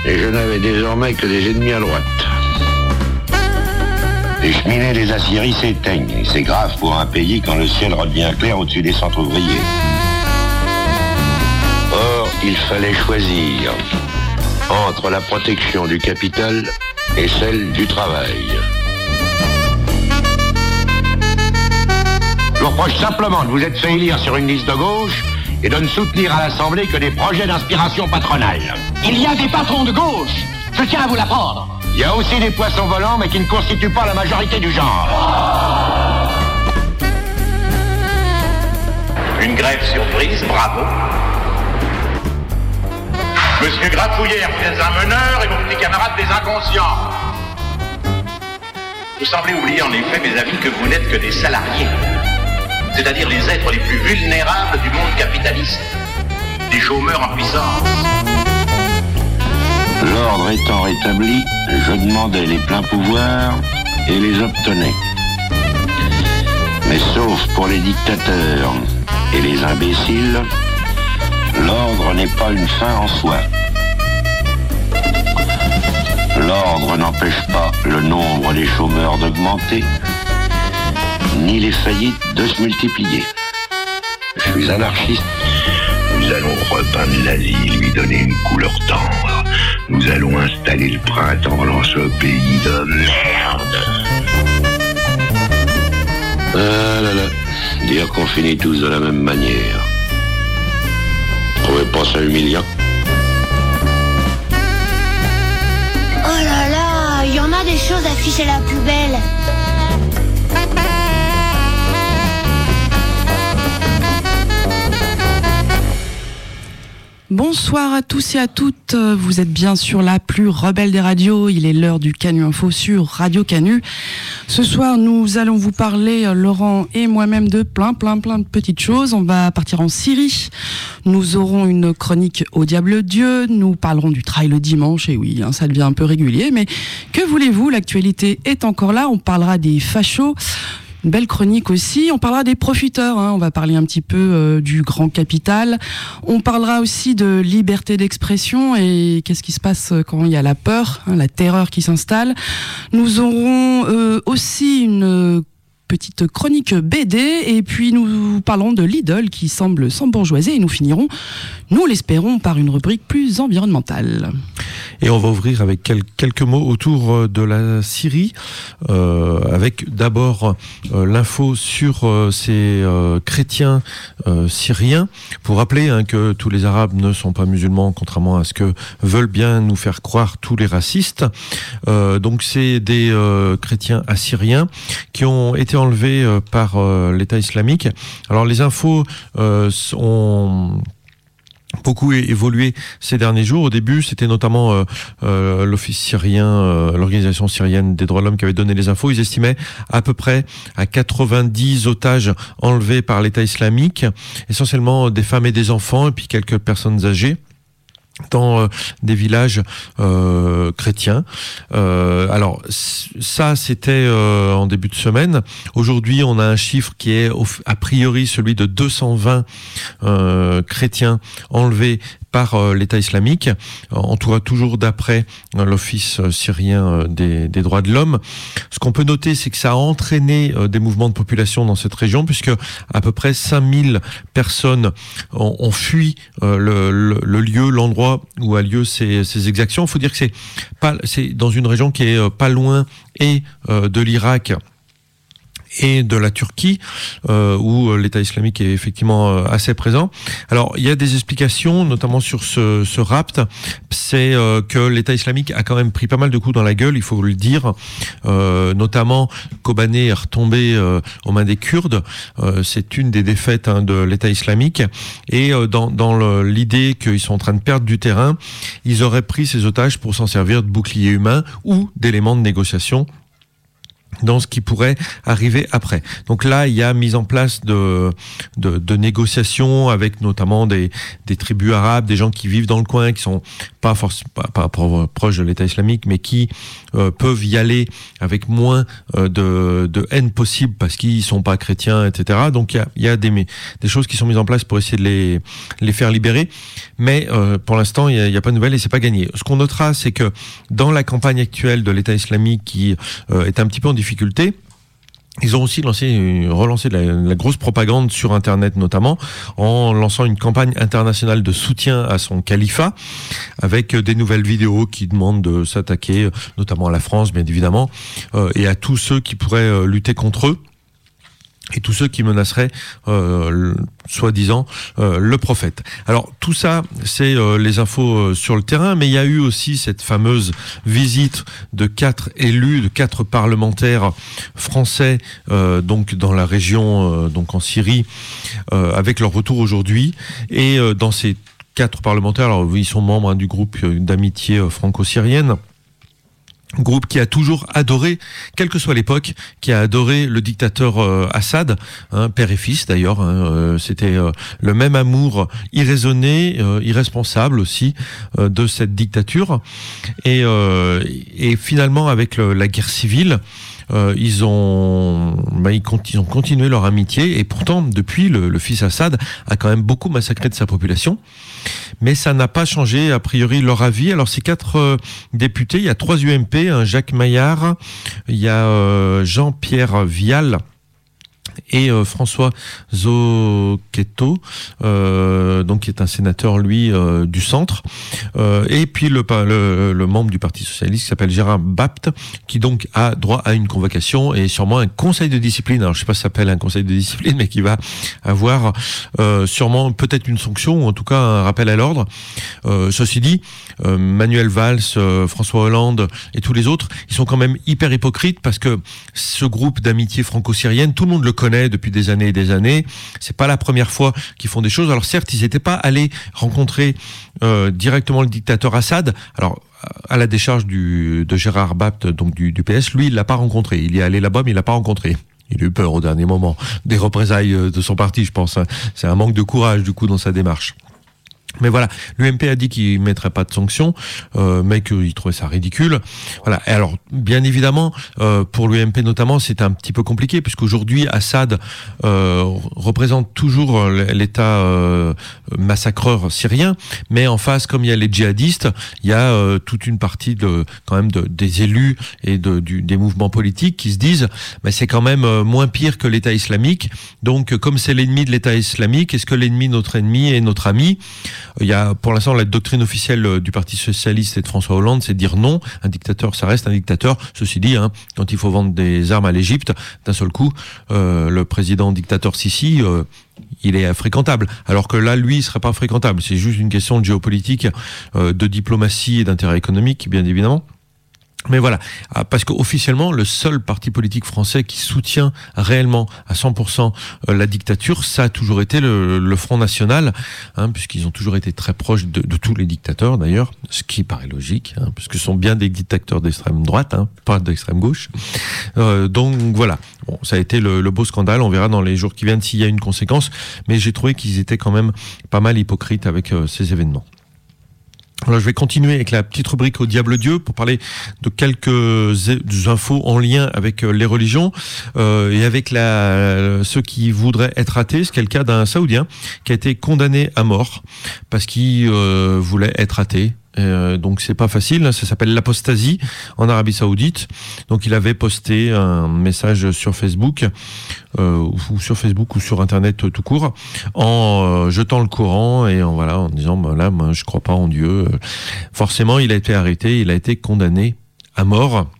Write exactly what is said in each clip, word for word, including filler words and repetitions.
Et je n'avais désormais que des ennemis à droite. Les cheminées des aciéries s'éteignent. Et c'est grave pour un pays quand le ciel redevient clair au-dessus des centres ouvriers. Or, il fallait choisir entre la protection du capital et celle du travail. Je vous reproche simplement de vous être fait élire sur une liste de gauche et de ne soutenir à l'Assemblée que des projets d'inspiration patronale. Il y a des patrons de gauche, je tiens à vous l'apprendre. Il y a aussi des poissons volants, mais qui ne constituent pas la majorité du genre. Une grève surprise, bravo. Monsieur Grafouillère, vous êtes un meneur et vos petits camarades des inconscients. Vous semblez oublier en effet, mes amis, que vous n'êtes que des salariés. C'est-à-dire les êtres les plus vulnérables du monde capitaliste. Des chômeurs en puissance. L'ordre étant rétabli, je demandais les pleins pouvoirs et les obtenais. Mais sauf pour les dictateurs et les imbéciles, l'ordre n'est pas une fin en soi. L'ordre n'empêche pas le nombre des chômeurs d'augmenter, ni les faillites de se multiplier. Je suis anarchiste. Nous allons repeindre la vie, lui donner une couleur tendre. Nous allons installer le printemps dans ce pays de merde. Ah là là, dire qu'on finit tous de la même manière. Trouvez pas ça humiliant? Oh là là, il y en a des choses à ficher à la poubelle. Bonsoir à tous et à toutes, vous êtes bien sur la plus rebelle des radios, il est l'heure du Canu Info sur Radio Canu. Ce soir nous allons vous parler, Laurent et moi-même, de plein plein plein de petites choses. On va partir en Syrie, nous aurons une chronique au diable Dieu, nous parlerons du trail le dimanche, et oui, hein, ça devient un peu régulier, mais que voulez-vous, l'actualité est encore là, on parlera des fachos. Une belle chronique aussi, on parlera des profiteurs, hein. On va parler un petit peu euh, du grand capital, on parlera aussi de liberté d'expression et qu'est-ce qui se passe quand il y a la peur, hein, la terreur qui s'installe. Nous aurons euh, aussi une petite chronique B D et puis nous parlerons de Lidl qui semble s'embourgeoiser et nous finirons, nous l'espérons, par une rubrique plus environnementale. Et on va ouvrir avec quel, quelques mots autour de la Syrie, euh, avec d'abord euh, l'info sur euh, ces euh, chrétiens euh, syriens, pour rappeler hein, que tous les Arabes ne sont pas musulmans, contrairement à ce que veulent bien nous faire croire tous les racistes. Euh, donc c'est des euh, chrétiens assyriens qui ont été enlevés euh, par euh, l'État islamique. Alors les infos euh, ont beaucoup évolué ces derniers jours. Au début, c'était notamment euh, euh, l'Office syrien, euh, l'organisation syrienne des droits de l'homme qui avait donné les infos. Ils estimaient à peu près à quatre-vingt-dix otages enlevés par l'État islamique, essentiellement des femmes et des enfants, et puis quelques personnes âgées, dans euh, des villages euh, chrétiens. Euh, alors ça, c'était euh, en début de semaine. Aujourd'hui, on a un chiffre qui est a priori celui de deux cent vingt euh, chrétiens enlevés par euh, l'État islamique, en tout cas toujours d'après euh, l'Office syrien euh, des, des droits de l'homme. Ce qu'on peut noter, c'est que ça a entraîné euh, des mouvements de population dans cette région, puisque à peu près cinq mille personnes ont, ont fui euh, le, le, le lieu, l'endroit où a lieu ces, ces exactions. Il faut dire que c'est pas, c'est dans une région qui est pas loin et euh, de l'Irak et de la Turquie, euh, où l'État islamique est effectivement euh, assez présent. Alors, il y a des explications, notamment sur ce, ce rapt. C'est euh, que l'État islamique a quand même pris pas mal de coups dans la gueule, il faut le dire. Euh, notamment, Kobané est retombé euh, aux mains des Kurdes. Euh, c'est une des défaites hein, de l'État islamique. Et euh, dans, dans le, l'idée qu'ils sont en train de perdre du terrain, ils auraient pris ces otages pour s'en servir de boucliers humains ou d'éléments de négociation dans ce qui pourrait arriver après. Donc là, il y a mise en place de, de, de négociations avec notamment des, des tribus arabes, des gens qui vivent dans le coin, qui sont pas forcément pas, pas proches de l'État islamique, mais qui euh, peuvent y aller avec moins euh, de, de haine possible parce qu'ils sont pas chrétiens, et cetera. Donc il y a, il y a des, des choses qui sont mises en place pour essayer de les, les faire libérer. Mais euh, pour l'instant, il y a, il y a pas de nouvelles et c'est pas gagné. Ce qu'on notera, c'est que dans la campagne actuelle de l'État islamique qui euh, est un petit peu en difficulté, ils ont aussi lancé, relancé de la, de la grosse propagande sur Internet notamment, en lançant une campagne internationale de soutien à son califat, avec des nouvelles vidéos qui demandent de s'attaquer notamment à la France, bien évidemment, euh, et à tous ceux qui pourraient euh, lutter contre eux. Et tous ceux qui menaceraient, euh, le, soi-disant, euh, le prophète. Alors tout ça, c'est euh, les infos euh, sur le terrain, mais il y a eu aussi cette fameuse visite de quatre élus, de quatre parlementaires français, euh, donc dans la région, euh, donc en Syrie, euh, avec leur retour aujourd'hui. Et euh, dans ces quatre parlementaires, alors ils sont membres hein, du groupe d'amitié euh, franco-syrienne. Groupe qui a toujours adoré, quelle que soit l'époque, qui a adoré le dictateur euh, Assad, hein, père et fils d'ailleurs. Hein, euh, c'était euh, le même amour irraisonné, euh, irresponsable aussi euh, de cette dictature. Et, euh, et finalement, avec le, la guerre civile, euh, ils ont, bah, ils, cont- ils ont continué leur amitié. Et pourtant, depuis, le, le fils Assad a quand même beaucoup massacré de sa population. Mais ça n'a pas changé, a priori, leur avis. Alors, ces quatre euh, députés, il y a trois U M P, un Jacques Maillard, il y a euh, Jean-Pierre Vial et euh, François Zocchetto, euh, donc qui est un sénateur, lui, euh, du centre. Euh, et puis le, le, le membre du Parti Socialiste qui s'appelle Gérard Bapt, qui donc a droit à une convocation et sûrement un conseil de discipline. Alors je sais pas si ça s'appelle un conseil de discipline, mais qui va avoir euh, sûrement peut-être une sanction, ou en tout cas un rappel à l'ordre. Euh, ceci dit, euh, Manuel Valls, euh, François Hollande et tous les autres, ils sont quand même hyper hypocrites parce que ce groupe d'amitié franco-syrienne, tout le monde le connaît depuis des années et des années. C'est pas la première fois qu'ils font des choses. Alors certes, ils n'étaient pas allés rencontrer euh, directement le dictateur Assad. Alors à la décharge du, de Gérard Bapt, donc du, du P S, lui, il l'a pas rencontré. Il y est allé là-bas, mais il l'a pas rencontré. Il a eu peur au dernier moment des représailles de son parti, je pense. C'est un manque de courage du coup dans sa démarche. Mais voilà, l'U M P a dit qu'il ne mettrait pas de sanctions, euh, mais qu'il trouvait ça ridicule. Voilà. Et alors, bien évidemment, euh, pour l'U M P notamment, c'est un petit peu compliqué, puisqu'aujourd'hui, Assad euh, représente toujours l'État euh, massacreur syrien, mais en face, comme il y a les djihadistes, il y a euh, toute une partie de, quand même de, des élus et de, du, des mouvements politiques qui se disent, mais c'est quand même euh, moins pire que l'État islamique. Donc, comme c'est l'ennemi de l'État islamique, est-ce que l'ennemi, notre ennemi, est notre ami ? Il y a, pour l'instant, la doctrine officielle du Parti Socialiste et de François Hollande, c'est de dire non, un dictateur, ça reste un dictateur. Ceci dit, hein, quand il faut vendre des armes à l'Égypte, d'un seul coup, euh, le président dictateur Sisi, euh, il est fréquentable. Alors que là, lui, il serait pas fréquentable. C'est juste une question de géopolitique, euh, de diplomatie et d'intérêt économique, bien évidemment. Mais voilà, parce qu'officiellement, le seul parti politique français qui soutient réellement à cent pour cent la dictature, ça a toujours été le, le Front National, hein, puisqu'ils ont toujours été très proches de, de tous les dictateurs d'ailleurs, ce qui paraît logique, hein, puisque ce sont bien des dictateurs d'extrême droite, hein, pas d'extrême gauche. Euh, donc voilà, bon, ça a été le, le beau scandale, on verra dans les jours qui viennent s'il y a une conséquence, mais j'ai trouvé qu'ils étaient quand même pas mal hypocrites avec euh, ces événements. Alors, je vais continuer avec la petite rubrique au diable Dieu pour parler de quelques infos en lien avec les religions euh, et avec la, ceux qui voudraient être athées. C'est le cas d'un Saoudien qui a été condamné à mort parce qu'il euh, voulait être athée. Euh, donc c'est pas facile, ça s'appelle l'apostasie en Arabie Saoudite. Donc il avait posté un message sur Facebook, euh, ou sur Facebook ou sur Internet tout court, en euh, jetant le Coran et en voilà en disant bah, là moi je crois pas en Dieu. Forcément il a été arrêté, il a été condamné à mort.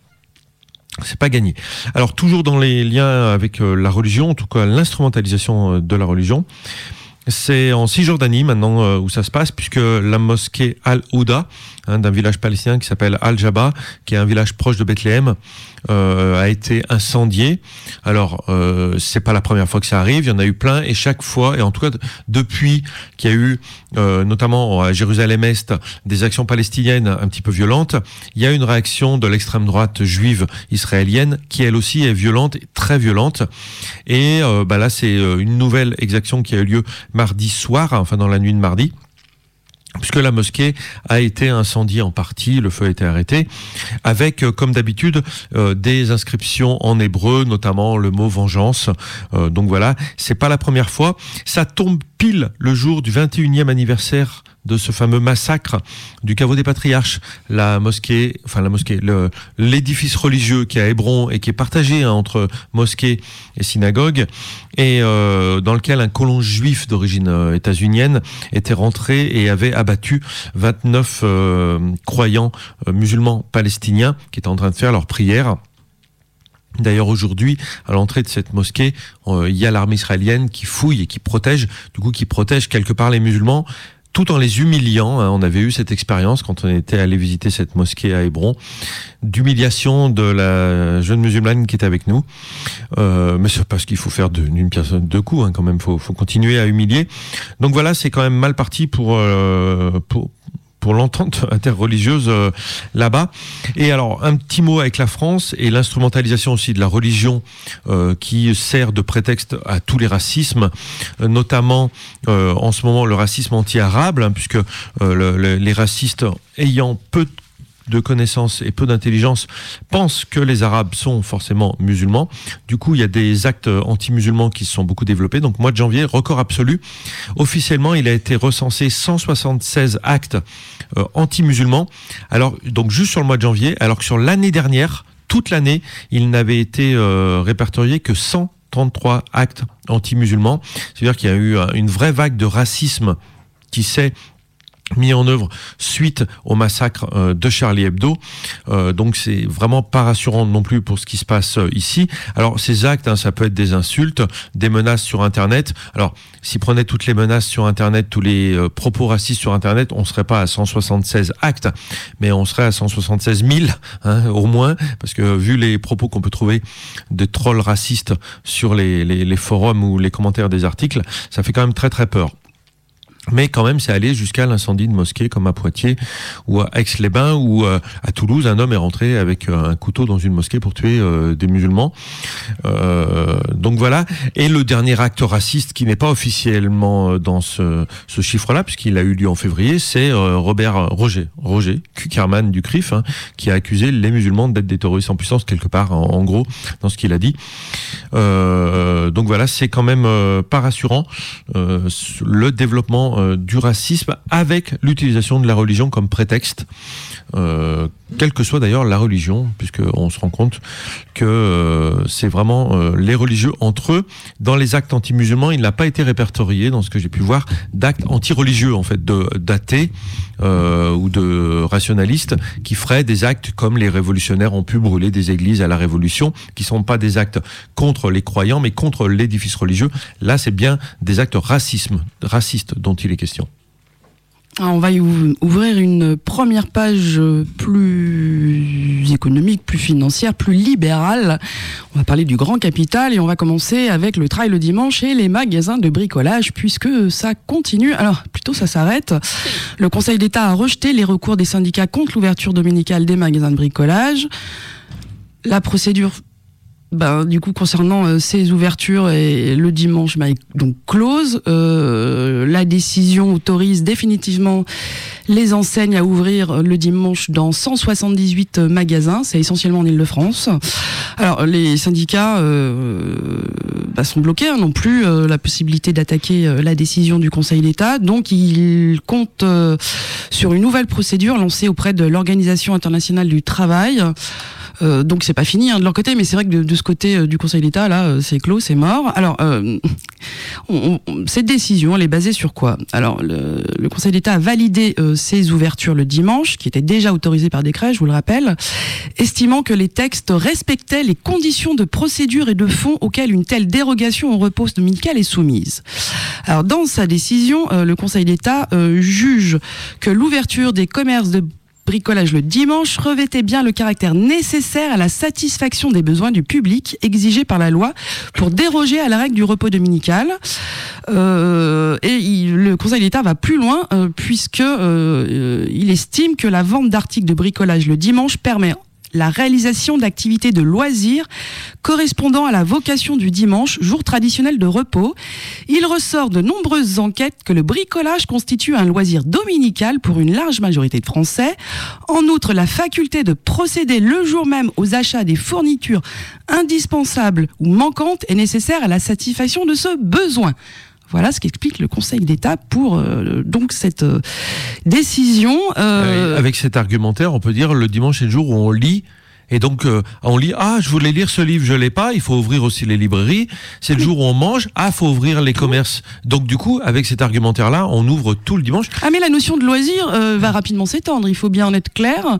C'est pas gagné. Alors toujours dans les liens avec euh, la religion, en tout cas l'instrumentalisation de la religion. C'est en Cisjordanie maintenant euh, où ça se passe, puisque la mosquée Al-Ouda, hein, d'un village palestinien qui s'appelle Al-Jaba, qui est un village proche de Bethléem, euh, a été incendiée. Alors, euh, c'est pas la première fois que ça arrive, il y en a eu plein, et chaque fois, et en tout cas depuis qu'il y a eu, euh, notamment à Jérusalem-Est, des actions palestiniennes un petit peu violentes, il y a une réaction de l'extrême droite juive israélienne qui elle aussi est violente, très violente. Et euh, bah là, c'est une nouvelle exaction qui a eu lieu mardi soir, enfin dans la nuit de mardi, puisque la mosquée a été incendiée en partie, le feu a été arrêté, avec, euh, comme d'habitude, euh, des inscriptions en hébreu, notamment le mot vengeance. Euh, donc voilà, c'est pas la première fois. Ça tombe pile le jour du vingt et unième anniversaire de ce fameux massacre du caveau des patriarches, la mosquée, enfin la mosquée, le, l'édifice religieux qui est à Hébron et qui est partagé hein, entre mosquée et synagogue, et euh, dans lequel un colon juif d'origine euh, états-unienne était rentré et avait abattu vingt-neuf euh, croyants euh, musulmans palestiniens qui étaient en train de faire leur prière. D'ailleurs, aujourd'hui, à l'entrée de cette mosquée, euh, il y a l'armée israélienne qui fouille et qui protège, du coup, qui protège quelque part les musulmans, tout en les humiliant. Hein. On avait eu cette expérience quand on était allé visiter cette mosquée à Hébron, d'humiliation de la jeune musulmane qui était avec nous. Euh, mais c'est parce qu'il faut faire de, d'une pièce deux coups, hein, quand même. Faut, faut continuer à humilier. Donc voilà, c'est quand même mal parti pour, euh, pour, pour l'entente interreligieuse euh, là-bas. Et alors, un petit mot avec la France et l'instrumentalisation aussi de la religion euh, qui sert de prétexte à tous les racismes, euh, notamment euh, en ce moment le racisme anti-arabe, hein, puisque euh, le, le, les racistes ayant peu de de connaissances et peu d'intelligence pensent que les Arabes sont forcément musulmans. Du coup, il y a des actes anti-musulmans qui se sont beaucoup développés. Donc, mois de janvier, record absolu. Officiellement, il a été recensé cent soixante-seize actes euh, anti-musulmans. Alors, donc juste sur le mois de janvier, alors que sur l'année dernière, toute l'année, il n'avait été euh, répertorié que cent trente-trois actes anti-musulmans. C'est-à-dire qu'il y a eu une vraie vague de racisme qui s'est mis en œuvre suite au massacre euh, de Charlie Hebdo. Euh, donc c'est vraiment pas rassurant non plus pour ce qui se passe euh, ici. Alors ces actes, hein, ça peut être des insultes, des menaces sur Internet. Alors s'ils prenaient toutes les menaces sur Internet, tous les euh, propos racistes sur Internet, on serait pas à cent soixante-seize actes, mais on serait à cent soixante-seize mille hein, au moins, parce que vu les propos qu'on peut trouver de trolls racistes sur les, les, les forums ou les commentaires des articles, ça fait quand même très très peur. Mais quand même, c'est allé jusqu'à l'incendie de mosquées comme à Poitiers ou à Aix-les-Bains ou euh, à Toulouse. Un homme est rentré avec euh, un couteau dans une mosquée pour tuer euh, des musulmans. Euh, donc voilà. Et le dernier acte raciste qui n'est pas officiellement dans ce, ce chiffre-là, puisqu'il a eu lieu en février, c'est euh, Robert Roger, Roger Kuckerman du C R I F, hein, qui a accusé les musulmans d'être des terroristes en puissance quelque part, en, en gros, dans ce qu'il a dit. Euh, donc voilà, c'est quand même euh, pas rassurant euh, le développement du racisme avec l'utilisation de la religion comme prétexte, euh, quelle que soit d'ailleurs la religion, puisqu'on se rend compte que euh, c'est vraiment euh, les religieux entre eux. Dans les actes anti-musulmans, il n'a pas été répertorié, dans ce que j'ai pu voir, d'actes anti-religieux, en fait, de, d'athées euh, ou de rationalistes qui feraient des actes comme les révolutionnaires ont pu brûler des églises à la Révolution, qui ne sont pas des actes contre les croyants, mais contre l'édifice religieux. Là, c'est bien des actes racisme, racistes dont il est question. Alors on va y ouvrir une première page plus économique, plus financière, plus libérale. On va parler du grand capital et on va commencer avec le travail le dimanche et les magasins de bricolage, puisque ça continue. Alors plutôt ça s'arrête. Le Conseil d'État a rejeté les recours des syndicats contre l'ouverture dominicale des magasins de bricolage. La procédure Ben, du coup, concernant euh, ces ouvertures et le dimanche, ben, donc close, euh, la décision autorise définitivement les enseignes à ouvrir le dimanche dans cent soixante-dix-huit magasins, c'est essentiellement en Île-de-France. Alors, les syndicats euh, ben, sont bloqués, hein, non plus euh, la possibilité d'attaquer euh, la décision du Conseil d'État, donc ils comptent euh, sur une nouvelle procédure lancée auprès de l'Organisation internationale du travail. Euh, donc c'est pas fini hein, de leur côté, mais c'est vrai que de, de ce côté euh, du Conseil d'État, là, euh, c'est clos, c'est mort. Alors, euh, on, on, cette décision, elle est basée sur quoi ? Alors, le, le Conseil d'État a validé euh, ces ouvertures le dimanche, qui étaient déjà autorisées par décret, je vous le rappelle, estimant que les textes respectaient les conditions de procédure et de fond auxquelles une telle dérogation au repos dominical est soumise. Alors, dans sa décision, euh, le Conseil d'État euh, juge que l'ouverture des commerces de bricolage le dimanche revêtait bien le caractère nécessaire à la satisfaction des besoins du public exigés par la loi pour déroger à la règle du repos dominical. Euh, et il, le Conseil d'État va plus loin euh, puisque euh, il estime que la vente d'articles de bricolage le dimanche permet la réalisation d'activités de loisirs correspondant à la vocation du dimanche, jour traditionnel de repos. Il ressort de nombreuses enquêtes que le bricolage constitue un loisir dominical pour une large majorité de Français. En outre, la faculté de procéder le jour même aux achats des fournitures indispensables ou manquantes est nécessaire à la satisfaction de ce besoin. Voilà ce qu'explique le Conseil d'État pour euh, donc cette euh, décision. Euh... Avec cet argumentaire, on peut dire le dimanche est le jour où on lit. Et donc, euh, on lit, ah, je voulais lire ce livre, je l'ai pas, il faut ouvrir aussi les librairies. C'est le jour où on mange, ah, faut ouvrir les commerces. Donc, du coup, avec cet argumentaire-là, on ouvre tout le dimanche. Ah, mais la notion de loisir euh, va rapidement s'étendre, il faut bien en être clair.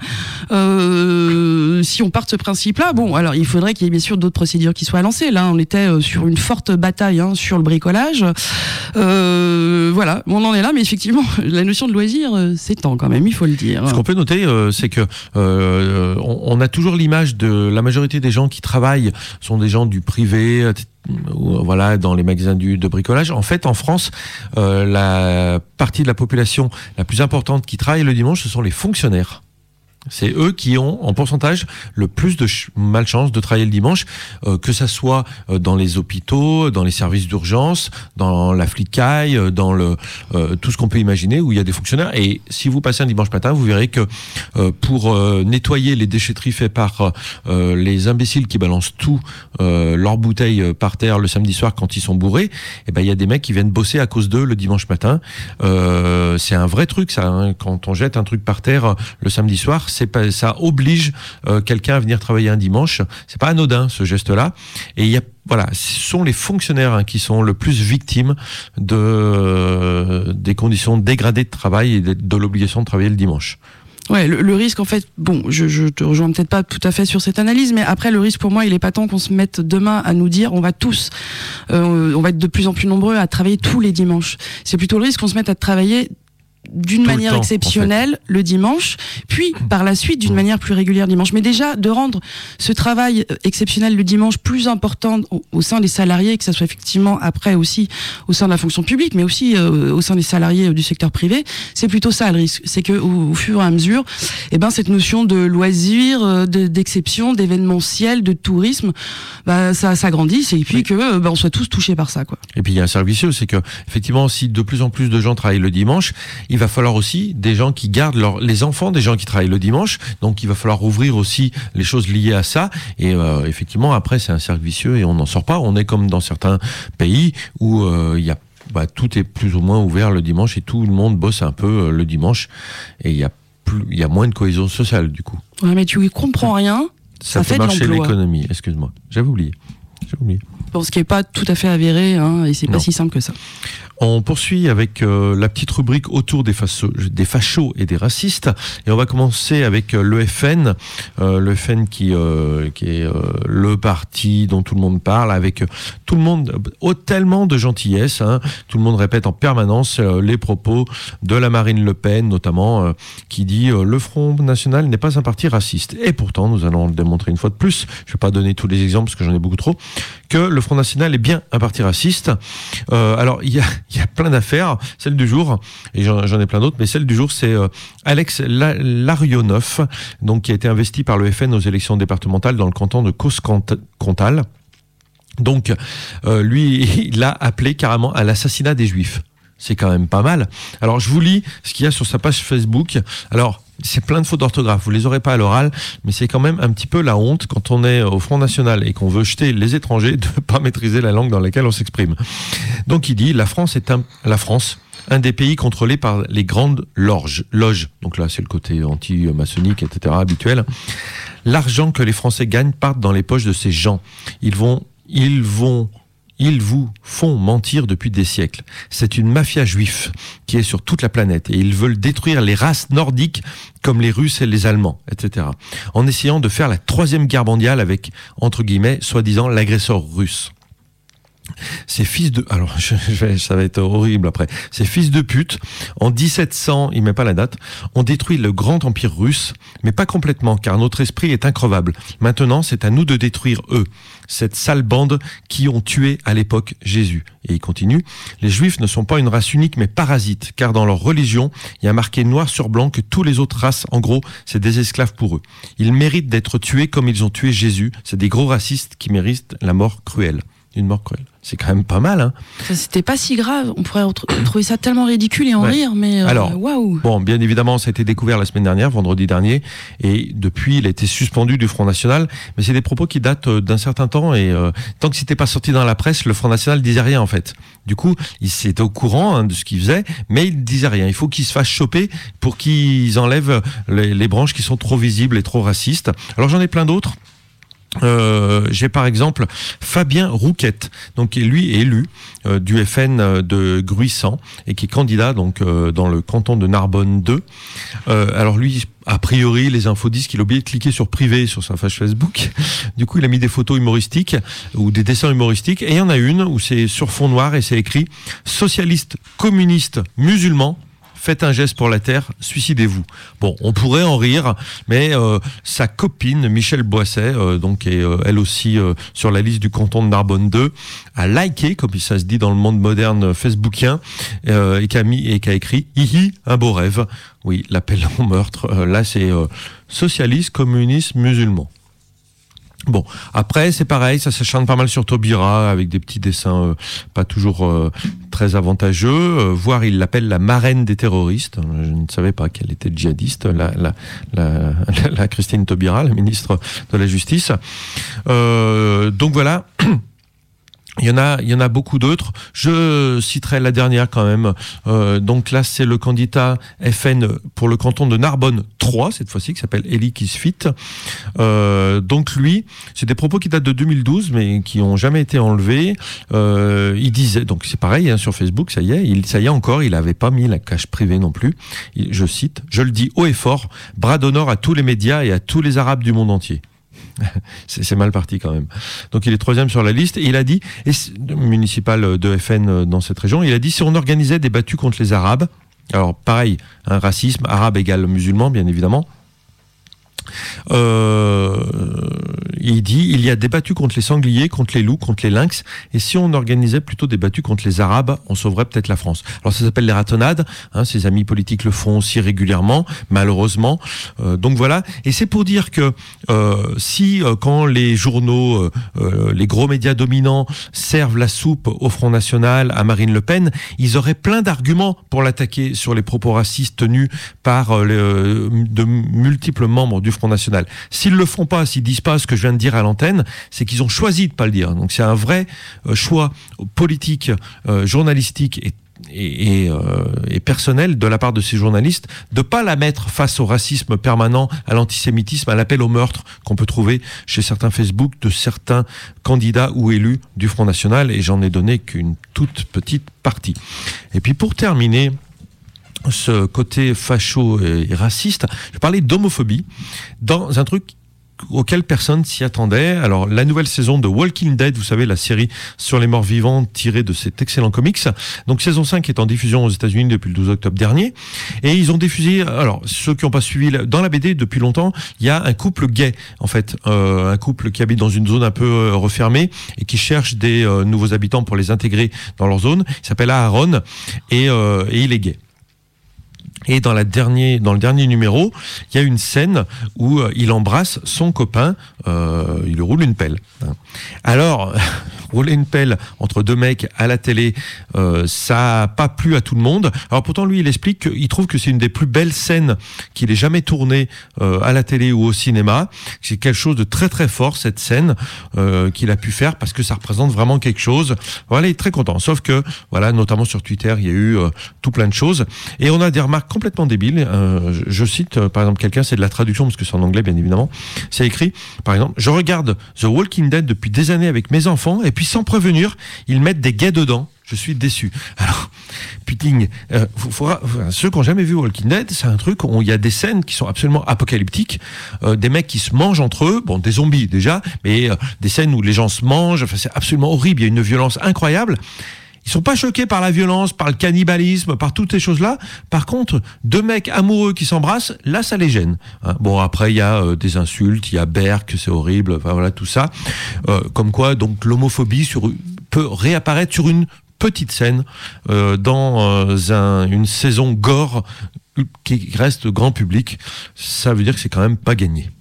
Euh, si on part de ce principe-là, bon, alors, il faudrait qu'il y ait bien sûr d'autres procédures qui soient lancées. Là, on était euh, sur une forte bataille hein, sur le bricolage. Euh, voilà, on en est là, mais effectivement, la notion de loisir euh, s'étend quand même, il faut le dire. Ce qu'on peut noter, euh, c'est que euh, on, on a toujours l'image de la majorité des gens qui travaillent sont des gens du privé, ou, voilà, dans les magasins du, de bricolage. En fait, en France, euh, la partie de la population la plus importante qui travaille le dimanche, ce sont les fonctionnaires. C'est eux qui ont, en pourcentage, le plus de ch- malchance de travailler le dimanche, euh, que ça soit euh, dans les hôpitaux, dans les services d'urgence, dans la flicaille, euh, dans le euh, tout ce qu'on peut imaginer où il y a des fonctionnaires. Et si vous passez un dimanche matin, vous verrez que euh, pour euh, nettoyer les déchetteries faites par euh, les imbéciles qui balancent tout euh, leurs bouteilles par terre le samedi soir quand ils sont bourrés, et ben il y a des mecs qui viennent bosser à cause d'eux le dimanche matin. Euh, c'est un vrai truc, ça. Hein, quand on jette un truc par terre le samedi soir. C'est pas, ça oblige euh, quelqu'un à venir travailler un dimanche. C'est pas anodin ce geste-là. Et il y a, voilà, ce sont les fonctionnaires hein, qui sont le plus victimes de euh, des conditions dégradées de travail et de, de l'obligation de travailler le dimanche. Ouais, le, le risque en fait, bon, je, je te rejoins peut-être pas tout à fait sur cette analyse, mais après le risque pour moi, il est pas tant qu'on se mette demain à nous dire, on va tous, euh, on va être de plus en plus nombreux à travailler tous les dimanches. C'est plutôt le risque qu'on se mette à travailler d'une Tout manière le temps, exceptionnelle en fait. Le dimanche, puis par la suite d'une mmh. manière plus régulière dimanche. Mais déjà de rendre ce travail exceptionnel le dimanche plus important au, au sein des salariés, que ça soit effectivement après aussi au sein de la fonction publique, mais aussi euh, au sein des salariés du secteur privé, c'est plutôt ça le risque. C'est que au, au fur et à mesure, eh ben cette notion de loisir, de, d'exception, d'événementiel, de tourisme, bah ça s'agrandisse et puis oui. que bah, on soit tous touchés par ça, quoi. Et puis il y a un cercle vicieux, c'est que effectivement si de plus en plus de gens travaillent le dimanche, il va falloir aussi des gens qui gardent leur, les enfants des gens qui travaillent le dimanche. Donc, il va falloir ouvrir aussi les choses liées à ça. Et euh, effectivement, après, c'est un cercle vicieux et on n'en sort pas. On est comme dans certains pays où euh, il y a, bah, tout est plus ou moins ouvert le dimanche et tout le monde bosse un peu euh, le dimanche. Et il y a plus, il y a moins de cohésion sociale du coup. Ouais, mais tu comprends rien. Ça, ça fait, fait marcher l'économie. Excuse-moi, j'avais oublié. J'avais oublié. Bon, ce qui n'est pas tout à fait avéré, hein, et c'est non. pas si simple que ça. On poursuit avec euh, la petite rubrique autour des, facho, des fachos et des racistes. Et on va commencer avec euh, l'E F N. Euh, L'E F N qui, euh, qui est euh, le parti dont tout le monde parle, avec euh, tout le monde, oh, tellement de gentillesse. Hein, tout le monde répète en permanence euh, les propos de la Marine Le Pen, notamment, euh, qui dit euh, « Le Front National n'est pas un parti raciste ». Et pourtant, nous allons le démontrer une fois de plus, je ne vais pas donner tous les exemples parce que j'en ai beaucoup trop, que le Front National est bien un parti raciste. Euh, alors, il y a Il y a plein d'affaires. Celle du jour, et j'en, j'en ai plein d'autres, mais celle du jour, c'est euh, Alex Larionov, donc qui a été investi par le F N aux élections départementales dans le canton de Causse-Comtal. Donc, euh, lui, il l'a appelé carrément à l'assassinat des Juifs. C'est quand même pas mal. Alors, je vous lis ce qu'il y a sur sa page Facebook. Alors, c'est plein de fautes d'orthographe, vous les aurez pas à l'oral, mais c'est quand même un petit peu la honte quand on est au Front National et qu'on veut jeter les étrangers de ne pas maîtriser la langue dans laquelle on s'exprime. Donc il dit, la France est un, la France, un des pays contrôlés par les grandes loges. loges. Donc là, c'est le côté anti-maçonnique, et cetera habituel. L'argent que les Français gagnent part dans les poches de ces gens. Ils vont, ils vont, ils vous font mentir depuis des siècles. C'est une mafia juive qui est sur toute la planète et ils veulent détruire les races nordiques comme les Russes et les Allemands, et cetera. En essayant de faire la troisième guerre mondiale avec, entre guillemets, soi-disant l'agresseur russe. Ces fils de... Alors, je, je vais, ça va être horrible après. Ces fils de pute, en dix-sept cents, il met pas la date, ont détruit le grand empire russe, mais pas complètement, car notre esprit est increvable. Maintenant, c'est à nous de détruire eux, cette sale bande qui ont tué à l'époque Jésus. Et il continue, les Juifs ne sont pas une race unique, mais parasites, car dans leur religion, il y a marqué noir sur blanc que toutes les autres races, en gros, c'est des esclaves pour eux. Ils méritent d'être tués comme ils ont tué Jésus. C'est des gros racistes qui méritent la mort cruelle. Une mort cruelle. C'est quand même pas mal, hein. Ça, c'était pas si grave. On pourrait trouver ça tellement ridicule et en ouais. rire, mais euh, alors, waouh. Bon, bien évidemment, ça a été découvert la semaine dernière, vendredi dernier, et depuis, il a été suspendu du Front National. Mais c'est des propos qui datent d'un certain temps, et euh, tant que c'était pas sorti dans la presse, le Front National disait rien en fait. Du coup, il était au courant hein, de ce qu'il faisait, mais il disait rien. Il faut qu'ils se fassent choper pour qu'ils enlèvent les, les branches qui sont trop visibles et trop racistes. Alors j'en ai plein d'autres. Euh, j'ai par exemple Fabien Rouquette, donc qui lui est élu euh, du F N de Gruissant et qui est candidat donc euh, dans le canton de Narbonne deux. Euh, alors lui, a priori, les infos disent qu'il a oublié de cliquer sur privé sur sa page Facebook. Du coup, il a mis des photos humoristiques ou des dessins humoristiques et il y en a une où c'est sur fond noir et c'est écrit socialiste, communiste, musulman. Faites un geste pour la terre, suicidez-vous. Bon, on pourrait en rire, mais euh, sa copine Michèle Boisset, euh, donc est euh, elle aussi euh, sur la liste du canton de Narbonne deux, a liké, comme ça se dit dans le monde moderne facebookien, euh, et qui a mis et qui a écrit hihi, un beau rêve. Oui, l'appel au meurtre. Euh, là, c'est euh, socialiste, communiste, musulman. Bon, après c'est pareil, ça s'acharne pas mal sur Taubira avec des petits dessins euh, pas toujours euh, très avantageux. Euh, voire il l'appelle la marraine des terroristes. Je ne savais pas qu'elle était djihadiste, la, la, la, la, la Christine Taubira, la ministre de la Justice. Euh, donc voilà. Il y en a, il y en a beaucoup d'autres. Je citerai la dernière quand même. Euh, donc là, c'est le candidat F N pour le canton de Narbonne trois, cette fois-ci, qui s'appelle Eli Kisfit. Euh, donc lui, c'est des propos qui datent de deux mille douze, mais qui n'ont jamais été enlevés. Euh, il disait, donc c'est pareil hein, sur Facebook, ça y est, il, ça y est encore, il n'avait pas mis la cache privée non plus. Il, je cite, je le dis haut et fort, bras d'honneur à tous les médias et à tous les Arabes du monde entier. C'est, c'est mal parti quand même. Donc il est troisième sur la liste et il a dit, et municipal de F N dans cette région, il a dit si on organisait des battues contre les Arabes, alors pareil, un hein, racisme, arabe égale musulman bien évidemment, euh, il dit il y a des battues contre les sangliers, contre les loups, contre les lynx, et si on organisait plutôt des battues contre les Arabes, on sauverait peut-être la France. Alors ça s'appelle les ratonnades, hein, ses amis politiques le font aussi régulièrement, malheureusement. Euh, donc voilà, et c'est pour dire que euh, si euh, quand les journaux, euh, euh, les gros médias dominants servent la soupe au Front National, à Marine Le Pen, ils auraient plein d'arguments pour l'attaquer sur les propos racistes tenus par euh, les, de multiples membres du Front National. S'ils le font pas, s'ils disent pas ce que je viens de dire à l'antenne, c'est qu'ils ont choisi de pas le dire. Donc c'est un vrai euh, choix politique, euh, journalistique et et, et, euh, et personnel de la part de ces journalistes de pas la mettre face au racisme permanent, à l'antisémitisme, à l'appel au meurtre qu'on peut trouver chez certains Facebook de certains candidats ou élus du Front National, et j'en ai donné qu'une toute petite partie. Et puis pour terminer ce côté facho et raciste, je parlais d'homophobie dans un truc auquel personne s'y attendait. Alors, la nouvelle saison de Walking Dead, vous savez, la série sur les morts vivants tirée de cet excellent comics. Donc, saison cinq est en diffusion aux États-Unis depuis le douze octobre dernier. Et ils ont diffusé, alors, ceux qui n'ont pas suivi, dans la B D depuis longtemps, il y a un couple gay, en fait. Euh, un couple qui habite dans une zone un peu euh, refermée et qui cherche des euh, nouveaux habitants pour les intégrer dans leur zone. Il s'appelle Aaron et, euh, et il est gay. Et dans, la dernier, dans le dernier numéro, il y a une scène où euh, il embrasse son copain, euh, il lui roule une pelle. Alors, rouler une pelle entre deux mecs à la télé, euh, ça n'a pas plu à tout le monde. Alors pourtant, lui, il explique qu'il trouve que c'est une des plus belles scènes qu'il ait jamais tournées euh, à la télé ou au cinéma. C'est quelque chose de très très fort, cette scène euh, qu'il a pu faire, parce que ça représente vraiment quelque chose. Voilà, il est très content. Sauf que, voilà, notamment sur Twitter, il y a eu euh, tout plein de choses. Et on a des remarques complètement débiles. Euh, je, je cite, euh, par exemple, quelqu'un, c'est de la traduction, parce que c'est en anglais, bien évidemment. C'est écrit, par exemple, je regarde The Walking Dead depuis des années avec mes enfants, et puis sans prévenir, ils mettent des gays dedans. Je suis déçu. Alors, putain, euh, faut, faut, ceux qui n'ont jamais vu Walking Dead, c'est un truc où il y a des scènes qui sont absolument apocalyptiques, euh, des mecs qui se mangent entre eux, bon, des zombies déjà, mais euh, des scènes où les gens se mangent, enfin, c'est absolument horrible, il y a une violence incroyable. Ils sont pas choqués par la violence, par le cannibalisme, par toutes ces choses-là. Par contre, deux mecs amoureux qui s'embrassent, là, ça les gêne. Hein, bon, après, il y a euh, des insultes, il y a Berk, c'est horrible, enfin voilà, tout ça. Euh, comme quoi, donc, l'homophobie sur, peut réapparaître sur une petite scène euh, dans euh, un, une saison gore qui reste grand public. Ça veut dire que c'est quand même pas gagné.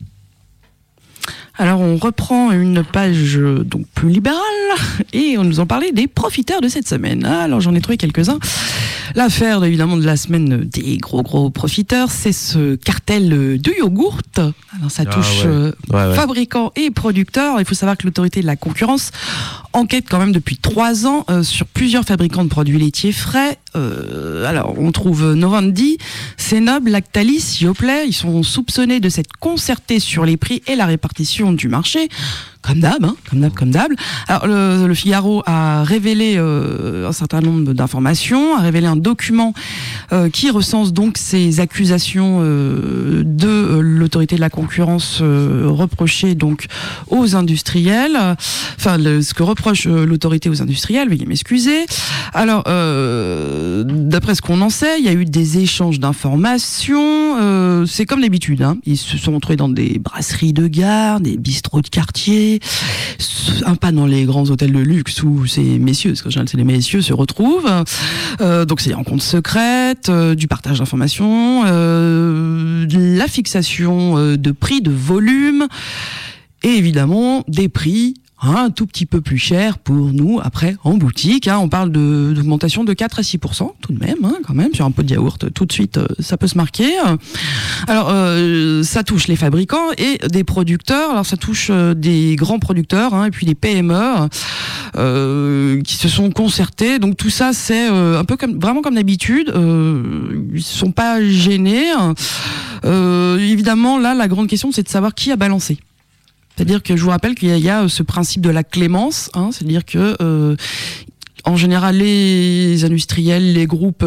Alors on reprend une page euh, donc plus libérale et on nous en parlait des profiteurs de cette semaine. Alors j'en ai trouvé quelques-uns. L'affaire évidemment de la semaine des gros gros profiteurs, c'est ce cartel de yogourt. Alors ça touche ah ouais. Euh, ouais, ouais. fabricants et producteurs. Il faut savoir que l'autorité de la concurrence enquête quand même depuis trois ans euh, sur plusieurs fabricants de produits laitiers frais. Euh, alors on trouve Novandi, Cenob, Lactalis, Yoplait. Ils sont soupçonnés de s'être concertés sur les prix et la répartition du marché. Comme d'hab, hein, comme d'hab, comme d'hab. Alors, le, le Figaro a révélé euh, un certain nombre d'informations, a révélé un document euh, qui recense donc ces accusations euh, de euh, l'autorité de la concurrence euh, reprochées donc aux industriels. Enfin, le, ce que reproche euh, l'autorité aux industriels, veuillez m'excuser. Alors, euh, d'après ce qu'on en sait, il y a eu des échanges d'informations. Euh, c'est comme d'habitude, hein. Ils se sont retrouvés dans des brasseries de gare, des bistrots de quartier. Un pas dans les grands hôtels de luxe où ces messieurs, parce que en général c'est les messieurs, se retrouvent. Euh, donc c'est des rencontres secrètes, euh, du partage d'informations, euh, la fixation euh, de prix, de volume, et évidemment des prix un tout petit peu plus cher pour nous après en boutique. Hein, on parle de, d'augmentation de quatre à six pour cent tout de même, hein, quand même, sur un pot de yaourt, tout de suite, euh, ça peut se marquer. Alors, euh, ça touche les fabricants et des producteurs. Alors, ça touche euh, des grands producteurs, hein, et puis des P M E euh, qui se sont concertés. Donc, tout ça, c'est euh, un peu comme, vraiment comme d'habitude. Euh, ils ne sont pas gênés. Euh, évidemment, là, la grande question, c'est de savoir qui a balancé. C'est-à-dire que je vous rappelle qu'il y a, il y a ce principe de la clémence, hein, c'est-à-dire que euh, en général les industriels, les groupes,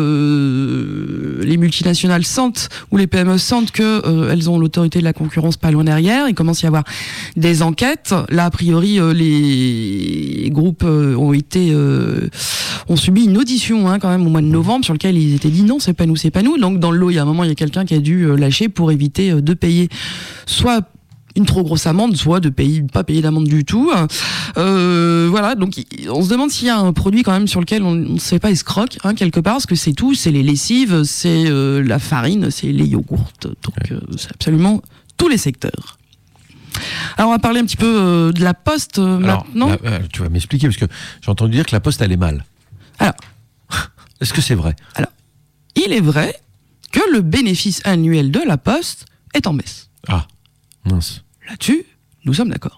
euh, les multinationales sentent ou les P M E sentent que euh, elles ont l'autorité de la concurrence pas loin derrière. Il commence à y avoir des enquêtes. Là, a priori, euh, les groupes euh, ont été euh, ont subi une audition hein, quand même au mois de novembre sur lequel ils étaient dit non, c'est pas nous, c'est pas nous. Donc dans le lot, il y a un moment, il y a quelqu'un qui a dû euh, lâcher pour éviter euh, de payer soit une trop grosse amende, soit de payer, pas payer d'amende du tout. Euh, voilà, donc on se demande s'il y a un produit quand même sur lequel on ne se fait pas escroque, hein, quelque part, parce que c'est tout, c'est les lessives, c'est euh, la farine, c'est les yogourts, donc euh, c'est absolument tous les secteurs. Alors on va parler un petit peu euh, de la Poste euh, Alors, maintenant. La, euh, tu vas m'expliquer, parce que j'ai entendu dire que la Poste allait mal. Alors, est-ce que c'est vrai ? Alors, il est vrai que le bénéfice annuel de la Poste est en baisse. Ah, mince. Là-dessus, nous sommes d'accord.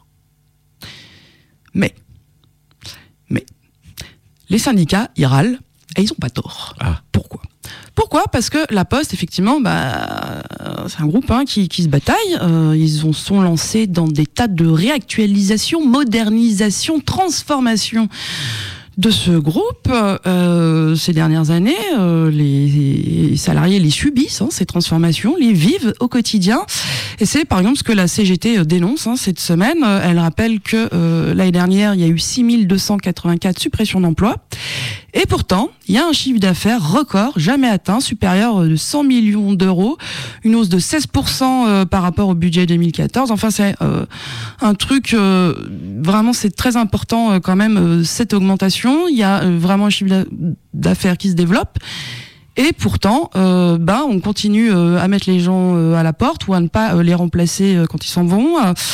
Mais, mais, les syndicats, ils râlent, et ils n'ont pas tort. Ah. Pourquoi ? Pourquoi ? Parce que la Poste, effectivement, bah, c'est un groupe hein, qui, qui se bataille. Euh, ils ont, sont lancés dans des tas de réactualisation, modernisation, transformation de ce groupe. Euh, ces dernières années, euh, les salariés les subissent, hein, ces transformations, les vivent au quotidien. Et c'est par exemple ce que la C G T dénonce hein, cette semaine. Elle rappelle que euh, l'année dernière, il y a eu six mille deux cent quatre-vingt-quatre suppressions d'emplois. Et pourtant, il y a un chiffre d'affaires record, jamais atteint, supérieur de cent millions d'euros, une hausse de seize pour cent euh, par rapport au budget deux mille quatorze. Enfin, c'est euh, un truc, euh, vraiment, c'est très important euh, quand même, euh, cette augmentation. Il y a euh, vraiment un chiffre d'affaires qui se développe. Et pourtant, euh, ben, on continue euh, à mettre les gens euh, à la porte ou à ne pas euh, les remplacer euh, quand ils s'en vont.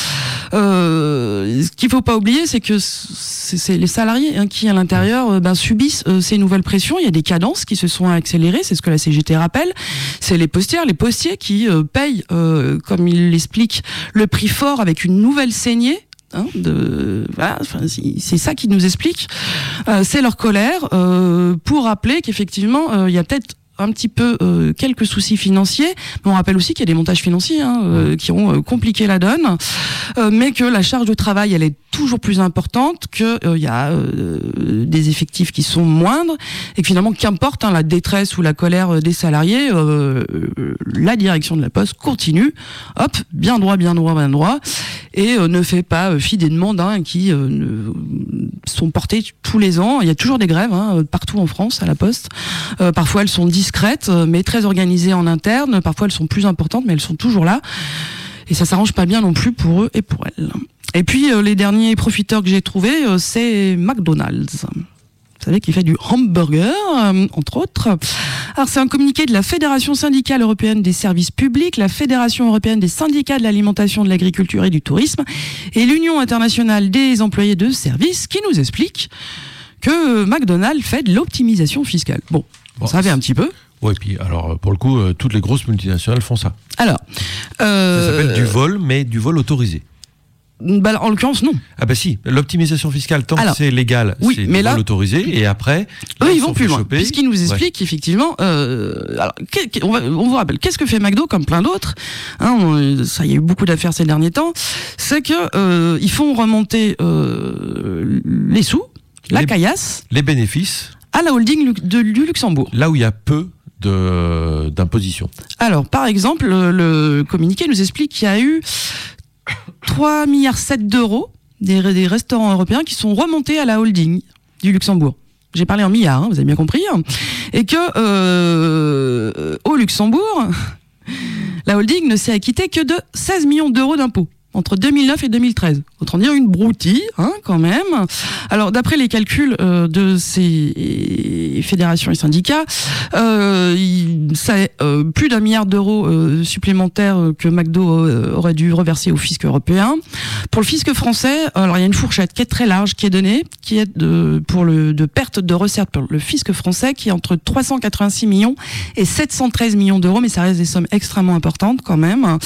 Euh, ce qu'il faut pas oublier, c'est que c'est, c'est les salariés hein, qui, à l'intérieur, euh, ben, subissent euh, ces nouvelles pressions. Il y a des cadences qui se sont accélérées, c'est ce que la C G T rappelle. C'est les postières, les postiers qui euh, payent, euh, comme il l'explique, le prix fort avec une nouvelle saignée. Hein, de, voilà, enfin, c'est ça qui nous explique. Euh, c'est leur colère euh, pour rappeler qu'effectivement, euh, il y a peut-être un petit peu euh, quelques soucis financiers, mais on rappelle aussi qu'il y a des montages financiers hein, euh, qui ont euh, compliqué la donne, euh, mais que la charge de travail elle est toujours plus importante, que il euh, y a euh, des effectifs qui sont moindres et que finalement qu'importe hein, la détresse ou la colère des salariés, euh, euh, la direction de la Poste continue, hop, bien droit, bien droit, bien droit, et euh, ne fait pas euh, fi des demandes hein, qui euh, ne, sont portées tous les ans. Il y a toujours des grèves hein, partout en France à la Poste. Euh, parfois elles sont discrètes, mais très organisées en interne. Parfois elles sont plus importantes, mais elles sont toujours là. Et ça s'arrange pas bien non plus pour eux et pour elles. Et puis euh, les derniers profiteurs que j'ai trouvés, euh, c'est McDonald's. Vous savez qu'il fait du hamburger, euh, entre autres. Alors c'est un communiqué de la Fédération syndicale européenne des services publics, la Fédération européenne des syndicats de l'alimentation, de l'agriculture et du tourisme, et l'Union internationale des employés de services qui nous explique que McDonald's fait de l'optimisation fiscale. Bon, bon on savait un petit peu. Oui, puis alors pour le coup, euh, toutes les grosses multinationales font ça. Alors, euh, ça s'appelle du vol, mais du vol autorisé. Bah, en l'occurrence, non. Ah bah si, l'optimisation fiscale, tant Alors, que c'est légal, oui, c'est mais du là, vol autorisé, et après... Eux, ils vont plus loin, choper. puisqu'ils nous expliquent ouais. effectivement... Euh, alors, on, va, on vous rappelle, qu'est-ce que fait McDo, comme plein d'autres hein, on, ça, il y a eu beaucoup d'affaires ces derniers temps, c'est que euh, ils font remonter euh, les sous, la les, caillasse... Les bénéfices... à la holding de, du Luxembourg. Là où il y a peu de, d'imposition. Alors, par exemple, le, le communiqué nous explique qu'il y a eu trois virgule sept milliards d'euros des, des restaurants européens qui sont remontés à la holding du Luxembourg. J'ai parlé en milliards, hein, vous avez bien compris. Et que euh, au Luxembourg, la holding ne s'est acquittée que de seize millions d'euros d'impôts entre deux mille neuf et deux mille treize. Autrement dire, une broutille, hein, quand même. Alors, d'après les calculs euh, de ces fédérations et syndicats, euh, c'est euh, plus d'un milliard d'euros euh, supplémentaires que McDo euh, aurait dû reverser au fisc européen. Pour le fisc français, alors il y a une fourchette qui est très large, qui est donnée, qui est de, pour le de perte de recettes pour le fisc français, qui est entre trois cent quatre-vingt-six millions et sept cent treize millions d'euros, mais ça reste des sommes extrêmement importantes quand même.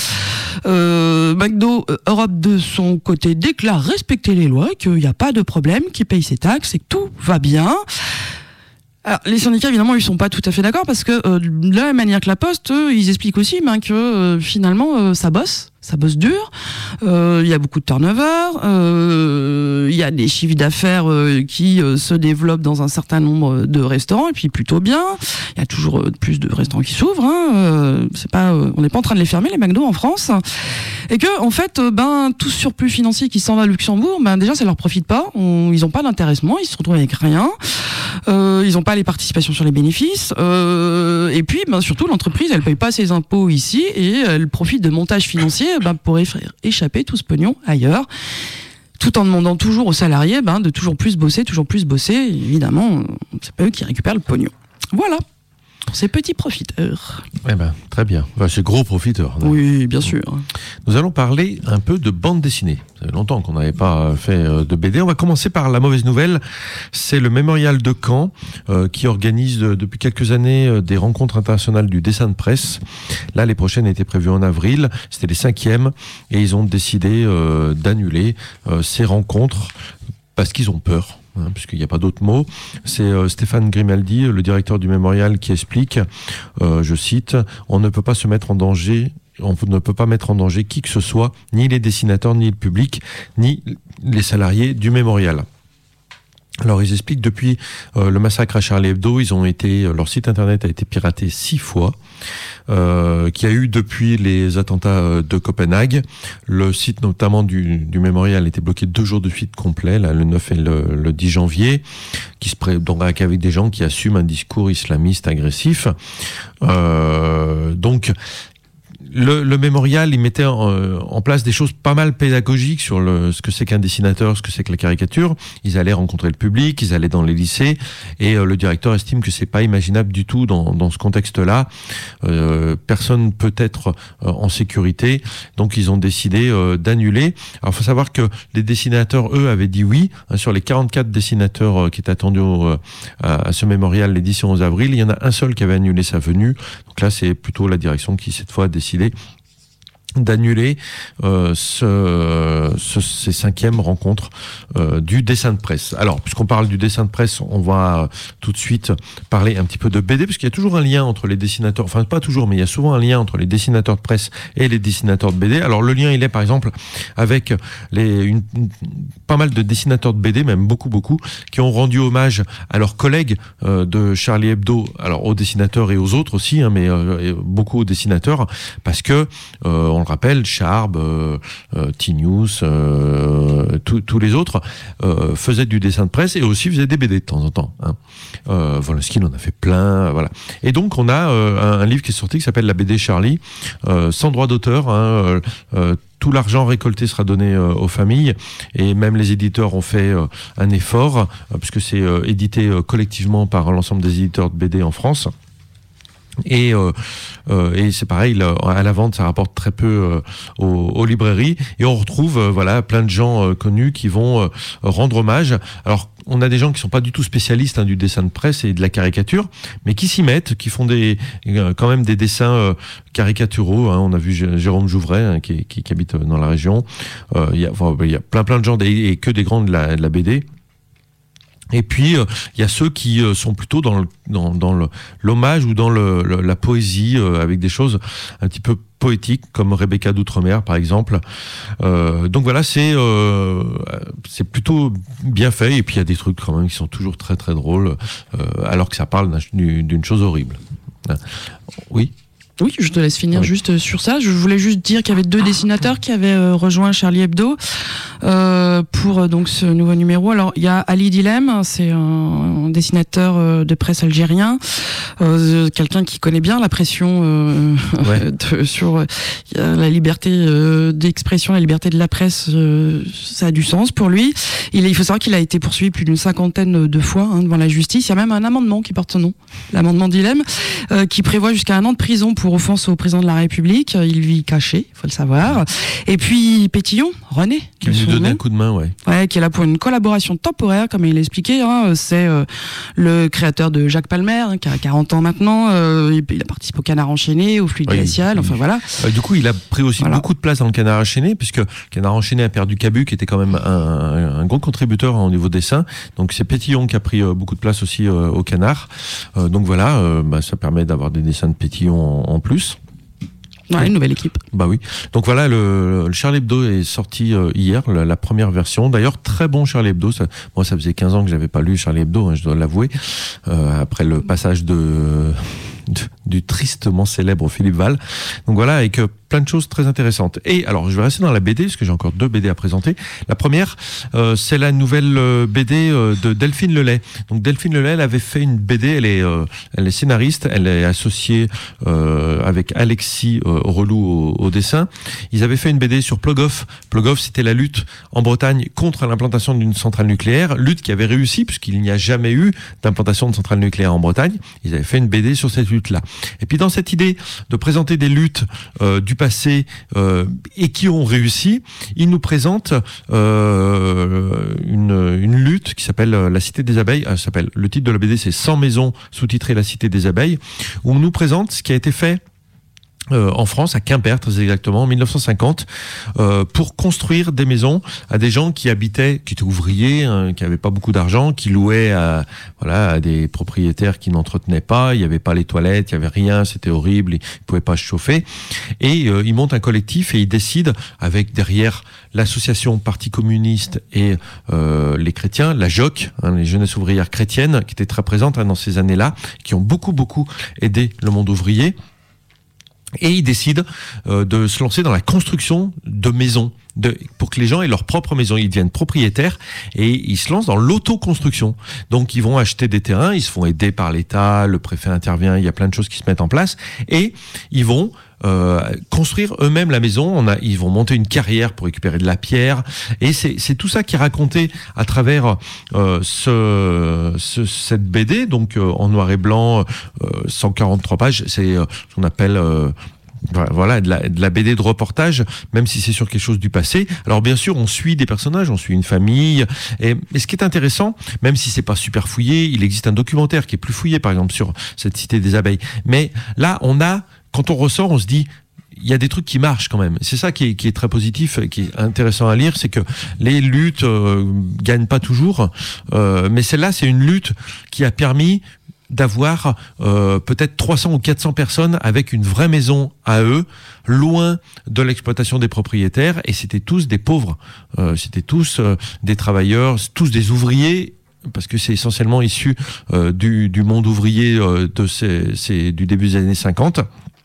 Euh, McDo euh, Europe de son côté déclare respecter les lois, qu'il n'y a pas de problème, qu'il paye ses taxes et que tout va bien. Alors, les syndicats, évidemment, ils sont pas tout à fait d'accord parce que euh, de la même manière que la Poste, eux, ils expliquent aussi ben, que euh, finalement, euh, ça bosse. Ça bosse dur, il euh, y a beaucoup de turnover, il euh, y a des chiffres d'affaires euh, qui euh, se développent dans un certain nombre de restaurants, et puis plutôt bien. Il y a toujours euh, plus de restaurants qui s'ouvrent. Hein, euh, c'est pas, euh, on n'est pas en train de les fermer, les McDo en France. Et que, en fait, euh, ben, tout ce surplus financier qui s'en va à Luxembourg, ben, déjà, ça leur profite pas. On, ils n'ont pas d'intéressement, ils se retrouvent avec rien. Euh, ils n'ont pas les participations sur les bénéfices. Euh, et puis, ben, surtout, l'entreprise, elle paye pas ses impôts ici et elle profite de montages financiers ben, pour échapper tout ce pognon ailleurs, tout en demandant toujours aux salariés ben, de toujours plus bosser, toujours plus bosser. Et évidemment, c'est pas eux qui récupèrent le pognon. Voilà, pour ces petits profiteurs. Eh ben, très bien. Enfin, ces gros profiteurs. Oui, bien sûr. Nous allons parler un peu de bande dessinée. Ça fait longtemps qu'on n'avait pas fait de B D. On va commencer par la mauvaise nouvelle. C'est le Mémorial de Caen euh, qui organise de, depuis quelques années euh, des rencontres internationales du dessin de presse. Là, les prochaines étaient prévues en avril. C'était les cinquièmes et ils ont décidé euh, d'annuler euh, ces rencontres parce qu'ils ont peur. Hein, puisqu'il n'y a pas d'autre mot. C'est euh, Stéphane Grimaldi, le directeur du Mémorial, qui explique, euh, je cite, « On ne peut pas se mettre en danger, on ne peut pas mettre en danger qui que ce soit, ni les dessinateurs, ni le public, ni les salariés du Mémorial. » Alors ils expliquent depuis euh, le massacre à Charlie Hebdo, ils ont été, leur site internet a été piraté six fois, euh, qu'il y a eu depuis les attentats de Copenhague. Le site notamment du, du Mémorial a été bloqué deux jours de suite complet, là, le neuf et le, le dix janvier, qui se pré... donc avec des gens qui assument un discours islamiste agressif. Euh, donc le, le mémorial, il mettait en, euh, en place des choses pas mal pédagogiques sur le, ce que c'est qu'un dessinateur, ce que c'est que la caricature. Ils allaient rencontrer le public, ils allaient dans les lycées, et euh, le directeur estime que c'est pas imaginable du tout dans, dans ce contexte-là. Euh, personne peut être euh, en sécurité, donc ils ont décidé euh, d'annuler. Alors, il faut savoir que les dessinateurs, eux, avaient dit oui. Hein, sur les quarante-quatre dessinateurs euh, qui étaient attendus au, à, à ce mémorial l'édition onze avril, il y en a un seul qui avait annulé sa venue. Donc là, c'est plutôt la direction qui, cette fois, a décidé d'annuler euh, ce, ce, ces cinquièmes rencontres euh, du dessin de presse. Alors, puisqu'on parle du dessin de presse, on va euh, tout de suite parler un petit peu de B D, parce qu'il y a toujours un lien entre les dessinateurs, enfin pas toujours, mais il y a souvent un lien entre les dessinateurs de presse et les dessinateurs de B D. Alors, le lien, il est par exemple avec les, une, une, pas mal de dessinateurs de B D, même beaucoup, beaucoup, qui ont rendu hommage à leurs collègues euh, de Charlie Hebdo, alors aux dessinateurs et aux autres aussi, hein, mais euh, beaucoup aux dessinateurs, parce que euh, on le rappelle, Charb, euh, euh, T-News, euh, tous les autres euh, faisaient du dessin de presse et aussi faisaient des B D de temps en temps. Hein. Euh, Volonsky en a fait plein, voilà. Et donc on a euh, un, un livre qui est sorti qui s'appelle La B D Charlie, euh, sans droit d'auteur. Hein, euh, tout l'argent récolté sera donné euh, aux familles, et même les éditeurs ont fait euh, un effort, euh, puisque c'est euh, édité euh, collectivement par l'ensemble des éditeurs de B D en France. Et, euh, euh, et c'est pareil, là, à la vente, ça rapporte très peu euh, aux, aux librairies. Et on retrouve euh, voilà, plein de gens euh, connus qui vont euh, rendre hommage. Alors, on a des gens qui sont pas du tout spécialistes hein, du dessin de presse et de la caricature, mais qui s'y mettent, qui font des, euh, quand même des dessins euh, caricaturaux. Hein. On a vu Jérôme Jouvray, hein, qui, qui, qui habite dans la région. Il euh, y, enfin, y a plein plein de gens, et que des grands de la, de la B D. Et puis il euh, y a ceux qui euh, sont plutôt dans le, dans, dans le, l'hommage ou dans le, le, la poésie, euh, avec des choses un petit peu poétiques, comme Rebecca d'Outremer par exemple. Euh, donc voilà, c'est euh, c'est plutôt bien fait. Et puis il y a des trucs quand même qui sont toujours très très drôles, euh, alors que ça parle d'une chose horrible. Oui. Oui, je te laisse finir oui. juste sur ça. Je voulais juste dire qu'il y avait deux dessinateurs qui avaient euh, rejoint Charlie Hebdo euh, pour euh, donc ce nouveau numéro. Alors il y a Ali Dilem, c'est un, un dessinateur euh, de presse algérien, euh, quelqu'un qui connaît bien la pression euh, ouais. de, sur euh, la liberté euh, d'expression, la liberté de la presse. Euh, ça a du sens pour lui. Il, il faut savoir qu'il a été poursuivi plus d'une cinquantaine de fois hein, devant la justice. Il y a même un amendement qui porte son nom, l'amendement Dilem, euh, qui prévoit jusqu'à un an de prison pour offense au président de la République. Il vit caché, il faut le savoir. Et puis Pétillon, René, qui lui donne un coup de main, ouais. Ouais, qui est là pour une collaboration temporaire, comme il l'a expliqué. Hein. C'est euh, le créateur de Jacques Palmer, hein, qui a quarante ans maintenant. Euh, il a participé au Canard enchaîné, au Fluide oui, glacial. Enfin voilà. Euh, du coup, il a pris aussi voilà. beaucoup de place dans le Canard enchaîné, puisque Canard enchaîné a perdu Cabu, qui était quand même un, un gros contributeur hein, au niveau dessin. Donc c'est Pétillon qui a pris euh, beaucoup de place aussi euh, au Canard. Euh, donc voilà, euh, bah, ça permet d'avoir des dessins de Pétillon en, en plus. Ouais, une nouvelle équipe. Bah oui. Donc voilà, le, le Charlie Hebdo est sorti euh, hier, la, la première version. D'ailleurs, très bon Charlie Hebdo. Ça, moi, ça faisait quinze ans que j'avais pas lu Charlie Hebdo, hein, je dois l'avouer. Euh, après le passage de, de du tristement célèbre Philippe Val. Donc voilà, avec euh, plein de choses très intéressantes. Et alors, je vais rester dans la B D, parce que j'ai encore deux B D à présenter. La première, euh, c'est la nouvelle euh, B D euh, de Delphine Lelay. Donc Delphine Lelay, elle avait fait une B D, elle est, euh, elle est scénariste, elle est associée euh, avec Alexis euh, Relou au, au dessin. Ils avaient fait une B D sur Plogoff. Plogoff, c'était la lutte en Bretagne contre l'implantation d'une centrale nucléaire, lutte qui avait réussi, puisqu'il n'y a jamais eu d'implantation de centrale nucléaire en Bretagne. Ils avaient fait une B D sur cette lutte-là. Et puis dans cette idée de présenter des luttes euh, du passé euh, et qui ont réussi, ils nous présentent euh, une, une lutte qui s'appelle La Cité des Abeilles. Euh, s'appelle, le titre de la B D, c'est cent maisons, sous-titré La Cité des Abeilles, où on nous présente ce qui a été fait Euh, en France, à Quimper très exactement, en mille neuf cent cinquante, euh, pour construire des maisons à des gens qui habitaient, qui étaient ouvriers, hein, qui n'avaient pas beaucoup d'argent, qui louaient à, voilà, à des propriétaires qui n'entretenaient pas, il n'y avait pas les toilettes, il n'y avait rien, c'était horrible, ils ne pouvaient pas se chauffer. Et euh, ils montent un collectif et ils décident, avec derrière l'association Parti communiste et euh, les chrétiens, la J O C, hein, les jeunesses ouvrières chrétiennes, qui étaient très présentes hein, dans ces années-là, qui ont beaucoup, beaucoup aidé le monde ouvrier. Et ils décident euh, de se lancer dans la construction de maisons, de, pour que les gens aient leur propre maison. Ils deviennent propriétaires et ils se lancent dans l'autoconstruction. Donc ils vont acheter des terrains, ils se font aider par l'État, le préfet intervient, il y a plein de choses qui se mettent en place et ils vont Euh, construire eux-mêmes la maison. On a, ils vont monter une carrière pour récupérer de la pierre, et c'est, c'est tout ça qui est raconté à travers euh, ce, ce, cette B D, donc euh, en noir et blanc, euh, cent quarante-trois pages. C'est euh, ce qu'on appelle euh, voilà, de la, de la B D de reportage, même si c'est sur quelque chose du passé. Alors bien sûr, on suit des personnages, on suit une famille, et, et ce qui est intéressant, même si c'est pas super fouillé, il existe un documentaire qui est plus fouillé, par exemple, sur cette cité des abeilles. Mais là, on a, quand on ressort, on se dit, il y a des trucs qui marchent quand même. C'est ça qui est, qui est très positif, qui est intéressant à lire, c'est que les luttes euh, gagnent pas toujours, euh, mais celle-là, c'est une lutte qui a permis d'avoir euh, peut-être trois cents ou quatre cents personnes avec une vraie maison à eux, loin de l'exploitation des propriétaires, et c'était tous des pauvres, euh, c'était tous euh, des travailleurs, tous des ouvriers, parce que c'est essentiellement issu euh, du, du monde ouvrier euh, de ces, ces, du début des années cinquante.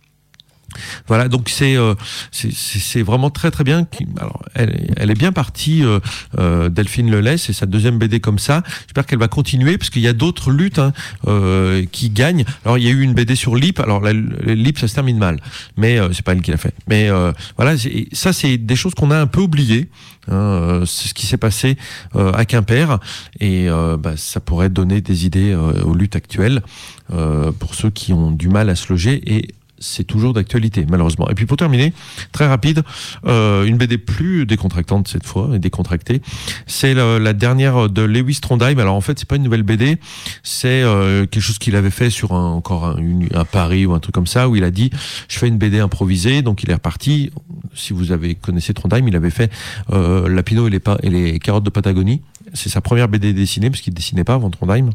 Voilà, donc c'est, euh, c'est c'est vraiment très très bien. Alors, elle, elle est bien partie, euh, euh, Delphine Lelay, c'est sa deuxième B D comme ça. J'espère qu'elle va continuer, parce qu'il y a d'autres luttes hein, euh, qui gagnent. Alors il y a eu une B D sur l'I P. Alors la, l'I P ça se termine mal, mais euh, c'est pas elle qui l'a fait. Mais euh, voilà, c'est, ça c'est des choses qu'on a un peu oubliées. Hein, euh, c'est ce qui s'est passé euh, à Quimper, et euh, bah, ça pourrait donner des idées euh, aux luttes actuelles euh, pour ceux qui ont du mal à se loger, et c'est toujours d'actualité, malheureusement. Et puis pour terminer, très rapide, euh, une B D plus décontractante cette fois, et décontractée, c'est la, la dernière de Lewis Trondheim. Alors en fait, c'est pas une nouvelle B D, c'est euh, quelque chose qu'il avait fait sur un, encore un, une, un pari ou un truc comme ça, où il a dit, je fais une B D improvisée, donc il est reparti. Si vous avez connaissez Trondheim, il avait fait euh, Lapino et les, pa- et les carottes de Patagonie. C'est sa première B D dessinée, parce qu'il dessinait pas avant Trondheim.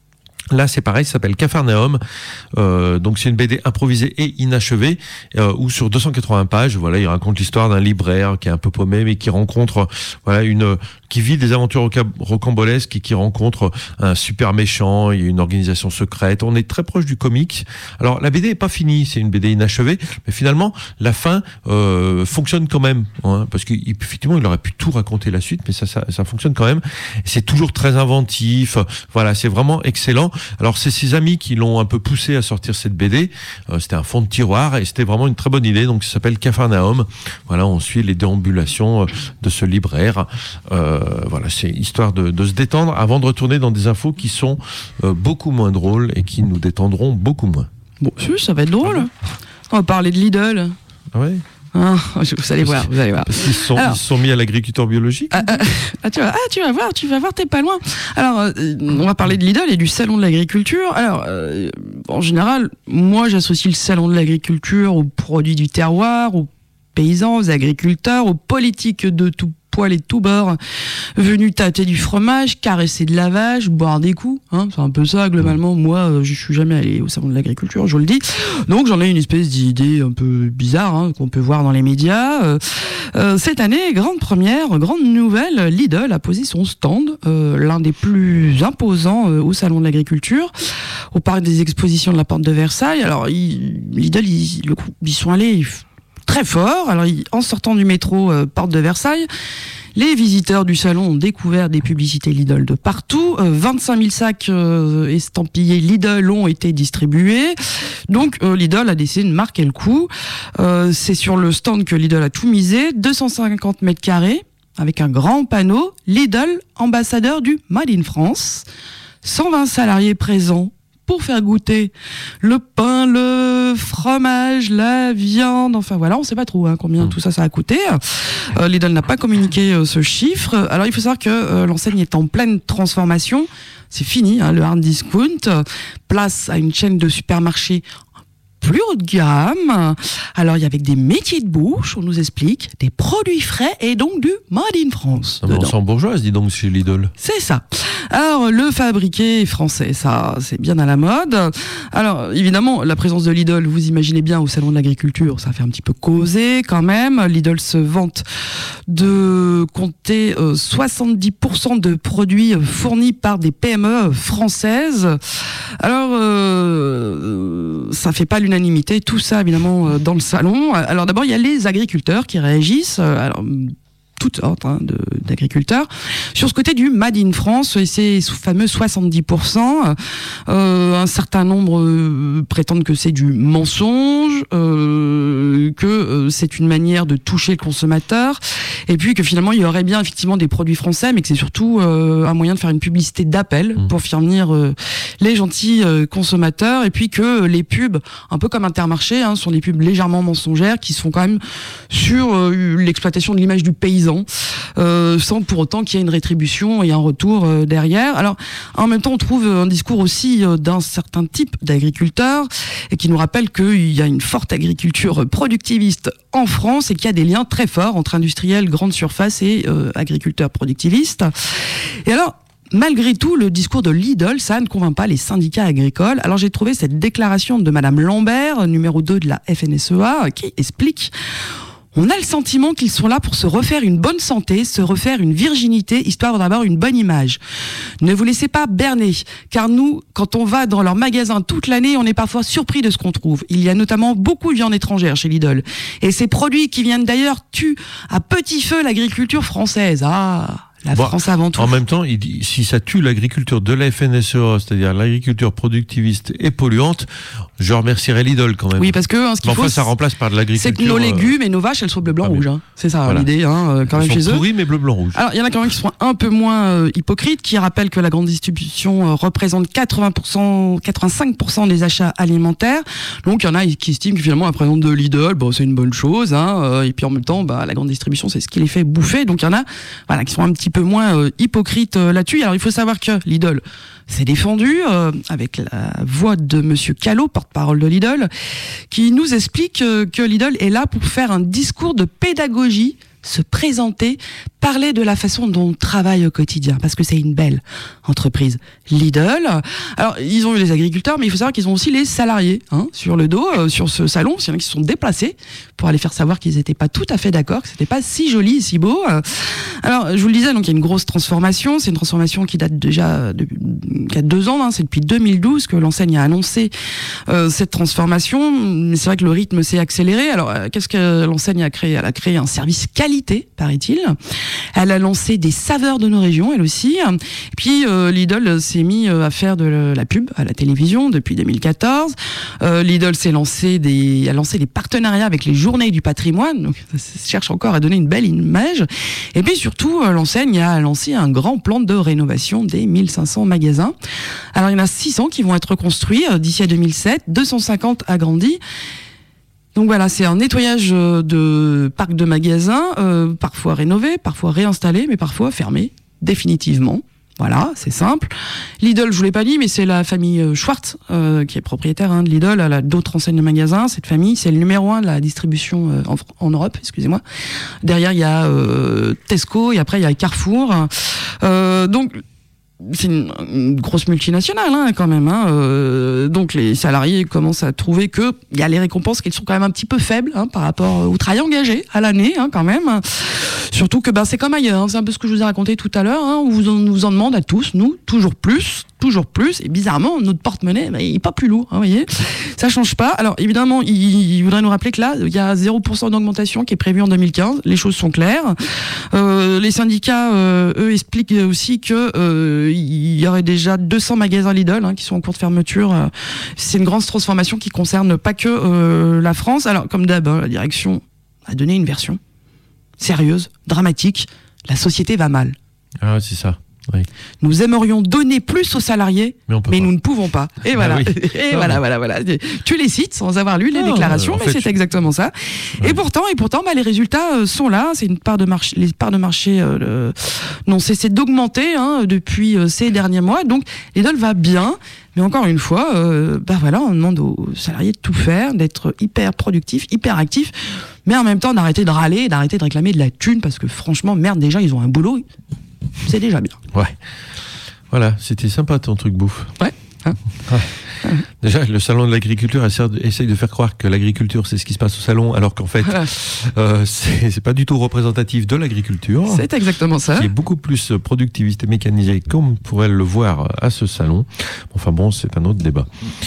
Là, c'est pareil, ça s'appelle Capharnaüm. Euh, donc, c'est une B D improvisée et inachevée, euh, où sur deux cent quatre-vingts pages, voilà, il raconte l'histoire d'un libraire qui est un peu paumé, mais qui rencontre, voilà, une, qui vit des aventures rocambolesques et qui rencontre un super méchant, il y a une organisation secrète. On est très proche du comics. Alors, la B D est pas finie, c'est une B D inachevée, mais finalement, la fin euh, fonctionne quand même, hein, parce qu'effectivement, il aurait pu tout raconter la suite, mais ça, ça, ça fonctionne quand même. C'est toujours très inventif. Voilà, c'est vraiment excellent. Alors c'est ses amis qui l'ont un peu poussé à sortir cette B D. Euh, c'était un fond de tiroir et c'était vraiment une très bonne idée. Donc ça s'appelle Capharnaüm. Voilà, on suit les déambulations de ce libraire. Euh, voilà, c'est histoire de, de se détendre avant de retourner dans des infos qui sont euh, beaucoup moins drôles et qui nous détendront beaucoup moins. Bon, ça va être drôle. On va parler de Lidl. Ah ouais. Ah, vous allez voir, vous allez voir. Parce qu'ils se sont, Alors, ils se sont mis à l'agriculteur biologique. Ah, ah, ah, tu vas, ah, tu vas voir, tu vas voir, t'es pas loin. Alors, euh, on va parler de Lidl et du salon de l'agriculture. Alors, euh, en général, moi, j'associe le salon de l'agriculture aux produits du terroir, aux paysans, aux agriculteurs, aux politiques de tout poil et de tout bord, venus tâter du fromage, caresser de la vache, boire des coups, hein, c'est un peu ça globalement. Moi, euh, je suis jamais allé au salon de l'agriculture, je vous le dis, donc j'en ai une espèce d'idée un peu bizarre, hein, qu'on peut voir dans les médias. Euh, euh, cette année, grande première, grande nouvelle, Lidl a posé son stand, euh, l'un des plus imposants euh, au salon de l'agriculture, au parc des expositions de la Porte de Versailles. Alors, il, Lidl, ils, ils sont allés très fort. Alors, en sortant du métro euh, Porte de Versailles, les visiteurs du salon ont découvert des publicités Lidl de partout. Euh, vingt-cinq mille sacs euh, estampillés Lidl ont été distribués. Donc, euh, Lidl a décidé de marquer le coup. Euh, c'est sur le stand que Lidl a tout misé. deux cent cinquante mètres carrés, avec un grand panneau. Lidl, ambassadeur du Made in France. cent vingt salariés présents pour faire goûter le pain, le fromage, la viande, enfin voilà, on ne sait pas trop hein, combien tout ça ça a coûté. Euh, Lidl n'a pas communiqué euh, ce chiffre. Alors il faut savoir que euh, l'enseigne est en pleine transformation. C'est fini, hein, le hard discount. Place à une chaîne de supermarchés plus haut de gamme. Alors, il y avait des métiers de bouche, on nous explique, des produits frais et donc du Made in France. On sent bourgeoise, dis donc, chez Lidl. C'est ça. Alors, le fabriqué français, ça, c'est bien à la mode. Alors, évidemment, la présence de Lidl, vous imaginez bien, au salon de l'agriculture, ça fait un petit peu causer quand même. Lidl se vante de compter euh, soixante-dix pour cent de produits fournis par des P M E françaises. Alors, euh, ça fait pas l'unanimité, tout ça évidemment dans le salon. Alors d'abord, il y a les agriculteurs qui réagissent. Alors, toutes sortes hein, de, d'agriculteurs. Sur ce côté du Made in France, et ces fameux soixante-dix pour cent, euh, un certain nombre euh, prétendent que c'est du mensonge, euh, que euh, c'est une manière de toucher le consommateur, et puis que finalement il y aurait bien effectivement des produits français, mais que c'est surtout euh, un moyen de faire une publicité d'appel mmh. pour faire venir euh, les gentils euh, consommateurs, et puis que les pubs, un peu comme Intermarché, hein, sont des pubs légèrement mensongères qui se font quand même sur euh, l'exploitation de l'image du paysan, euh, sans pour autant qu'il y ait une rétribution et un retour euh, derrière. Alors, en même temps, on trouve un discours aussi euh, d'un certain type d'agriculteurs et qui nous rappelle qu'il y a une forte agriculture productiviste en France et qu'il y a des liens très forts entre industriels, grandes surfaces et euh, agriculteurs productivistes. Et alors, malgré tout, le discours de Lidl, ça ne convainc pas les syndicats agricoles. Alors j'ai trouvé cette déclaration de Madame Lambert, numéro deux de la F N S E A, qui explique: on a le sentiment qu'ils sont là pour se refaire une bonne santé, se refaire une virginité, histoire d'avoir une bonne image. Ne vous laissez pas berner, car nous, quand on va dans leur magasin toute l'année, on est parfois surpris de ce qu'on trouve. Il y a notamment beaucoup de viande étrangère chez Lidl. Et ces produits qui viennent d'ailleurs tuent à petit feu l'agriculture française. Ah, la bon, France avant tout. En même temps, il dit, si ça tue l'agriculture de la F N S E A, c'est-à-dire l'agriculture productiviste et polluante, je remercierais Lidl quand même. Oui, parce que hein, ce qu'il enfin, faut, ça remplace par de l'agriculture. C'est que nos légumes et nos vaches, elles soient bleu, blanc, rouge. Hein. C'est ça voilà. l'idée, hein, quand elles même sont chez eux. Pourris, mais bleu, blanc, rouge. Alors, il y en a quand même qui sont un peu moins euh, hypocrites, qui rappellent que la grande distribution euh, représente quatre-vingts pour cent, quatre-vingt-cinq pour cent des achats alimentaires. Donc, il y en a qui estiment que finalement, la présence de Lidl, bon, c'est une bonne chose. Hein, euh, et puis en même temps, bah, la grande distribution, c'est ce qui les fait bouffer. Donc, il y en a, voilà, qui sont un petit peu moins euh, hypocrites euh, là-dessus. Alors, il faut savoir que Lidl s'est défendu euh, avec la voix de Monsieur Callot, porte-parole de Lidl, qui nous explique euh, que Lidl est là pour faire un discours de pédagogie, se présenter, parler de la façon dont on travaille au quotidien, parce que c'est une belle entreprise. Lidl, alors ils ont eu les agriculteurs, mais il faut savoir qu'ils ont aussi les salariés hein, sur le dos, euh, sur ce salon. Il y en a qui se sont déplacés pour aller faire savoir qu'ils n'étaient pas tout à fait d'accord, que c'était pas si joli, si beau. Alors, je vous le disais, donc il y a une grosse transformation. C'est une transformation qui date déjà de, qui a deux ans. Hein, c'est depuis deux mille douze que l'enseigne a annoncé euh, cette transformation. Mais c'est vrai que le rythme s'est accéléré. Alors, euh, qu'est-ce que l'enseigne a créé ? Elle a créé un service qualité, paraît-il. Elle a lancé des saveurs de nos régions, elle aussi. Et puis euh, Lidl s'est mis à faire de la pub à la télévision depuis deux mille quatorze. Euh, Lidl s'est lancé des, a lancé des partenariats avec les Journées du patrimoine. Donc, ça cherche encore à donner une belle image. Et puis surtout, l'enseigne a lancé un grand plan de rénovation des mille cinq cents magasins. Alors il y en a six cents qui vont être construits d'ici à deux mille sept, deux cent cinquante agrandis. Donc voilà, c'est un nettoyage de parcs de magasins, euh, parfois rénovés, parfois réinstallés, mais parfois fermés définitivement. Voilà, c'est simple. Lidl, je vous l'ai pas dit, mais c'est la famille Schwartz euh, qui est propriétaire hein, de Lidl. Elle a d'autres enseignes de magasins. Cette famille, c'est le numéro un de la distribution euh, en, en Europe, excusez-moi. Derrière, il y a euh, Tesco et après, il y a Carrefour. Euh, donc, c'est une, une grosse multinationale hein, quand même. Hein. Euh, donc les salariés commencent à trouver que il y a les récompenses qui sont quand même un petit peu faibles hein, par rapport au travail engagé à l'année hein, quand même. Surtout que ben, c'est comme ailleurs. Hein. C'est un peu ce que je vous ai raconté tout à l'heure. Hein, où on nous en demande à tous, nous, toujours plus. toujours plus, et bizarrement, notre porte-monnaie, bah, il n'est pas plus lourd, hein, vous voyez. Ça change pas. Alors, évidemment, il, il voudrait nous rappeler que là, il y a zéro pour cent d'augmentation qui est prévue en deux mille quinze. Les choses sont claires. Euh, les syndicats, euh, eux, expliquent aussi que euh, il y aurait déjà deux cents magasins Lidl hein, qui sont en cours de fermeture. C'est une grande transformation qui concerne pas que euh, la France. Alors, comme d'hab, hein, la direction a donné une version sérieuse, dramatique. La société va mal. Ah, c'est ça. Oui. Nous aimerions donner plus aux salariés, mais, mais nous ne pouvons pas. Et voilà, ah oui. et voilà, voilà, voilà. Tu les cites sans avoir lu les non, déclarations, mais fait, c'est je... exactement ça. Ouais. Et pourtant, et pourtant, bah, les résultats euh, sont là. C'est une part de marché, les parts de marché euh, n'ont cessé d'augmenter hein, depuis euh, ces derniers mois. Donc, Lidl va bien. Mais encore une fois, euh, bah voilà, on demande aux salariés de tout faire, d'être hyper productifs, hyper actifs, mais en même temps d'arrêter de râler, d'arrêter de réclamer de la thune, parce que franchement, merde, déjà, ils ont un boulot. C'est déjà bien. Ouais. Voilà, c'était sympa ton truc bouffe. Ouais. Hein ouais. Déjà, le salon de l'agriculture essaye de faire croire que l'agriculture, c'est ce qui se passe au salon, alors qu'en fait, euh, c'est, c'est pas du tout représentatif de l'agriculture. C'est exactement ça. Qui est beaucoup plus productiviste et mécanisée, comme on pourrait le voir à ce salon. Enfin bon, c'est un autre débat.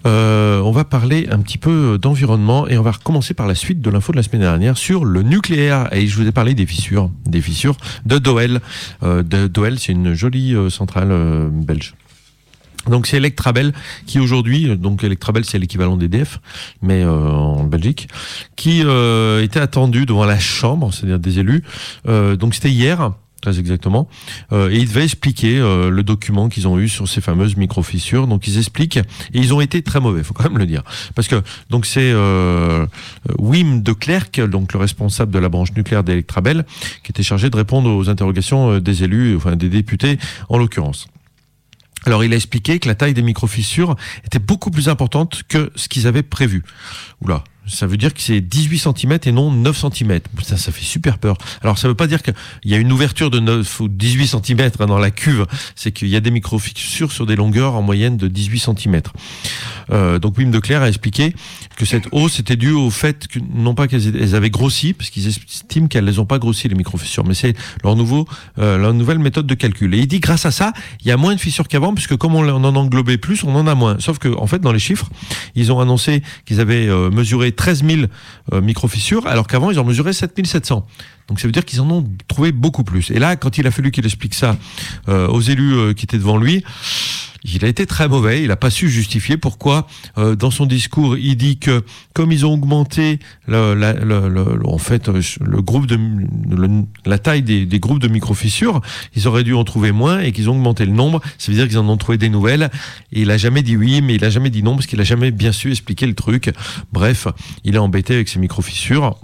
Euh, on va parler un petit peu d'environnement et on va recommencer par la suite de l'info de la semaine dernière sur le nucléaire. Et je vous ai parlé des fissures, des fissures de Doel. Euh, de Doel, c'est une jolie euh, centrale euh, belge. Donc c'est Electrabel qui aujourd'hui, donc Electrabel c'est l'équivalent d'E D F, mais euh, en Belgique, qui euh, était attendu devant la Chambre, c'est-à-dire des élus. Euh, donc c'était hier. Très exactement. Euh, et ils devaient expliquer euh, le document qu'ils ont eu sur ces fameuses micro-fissures. Donc ils expliquent, et ils ont été très mauvais, faut quand même le dire. Parce que donc c'est euh, Wim de Klerk, donc le responsable de la branche nucléaire d'Electrabel, qui était chargé de répondre aux interrogations des élus, enfin des députés en l'occurrence. Alors il a expliqué que la taille des micro-fissures était beaucoup plus importante que ce qu'ils avaient prévu. Oula. Ça veut dire que c'est dix-huit centimètres et non neuf centimètres. Ça, ça fait super peur. Alors, ça veut pas dire qu'il y a une ouverture de neuf ou dix-huit centimètres dans la cuve. C'est qu'il y a des micro-fissures sur des longueurs en moyenne de dix-huit centimètres. Euh, donc, Wim de Clerc a expliqué que cette hausse était due au fait que, non pas qu'elles avaient grossi, parce qu'ils estiment qu'elles les ont pas grossi, les micro-fissures, mais c'est leur nouveau, euh, leur nouvelle méthode de calcul. Et il dit, grâce à ça, il y a moins de fissures qu'avant, puisque comme on en englobait plus, on en a moins. Sauf que, en fait, dans les chiffres, ils ont annoncé qu'ils avaient euh, mesuré treize mille euh, micro-fissures, alors qu'avant, ils en mesuraient sept mille sept cents. Donc ça veut dire qu'ils en ont trouvé beaucoup plus. Et là, quand il a fallu qu'il explique ça euh, aux élus euh, qui étaient devant lui, il a été très mauvais. Il n'a pas su justifier pourquoi, euh, dans son discours, il dit que comme ils ont augmenté le, la, le, le, en fait le groupe de le, la taille des, des groupes de micro-fissures, ils auraient dû en trouver moins et qu'ils ont augmenté le nombre. Ça veut dire qu'ils en ont trouvé des nouvelles. Et il a jamais dit oui, mais il a jamais dit non parce qu'il a jamais bien su expliquer le truc. Bref, il est embêté avec ses micro-fissures.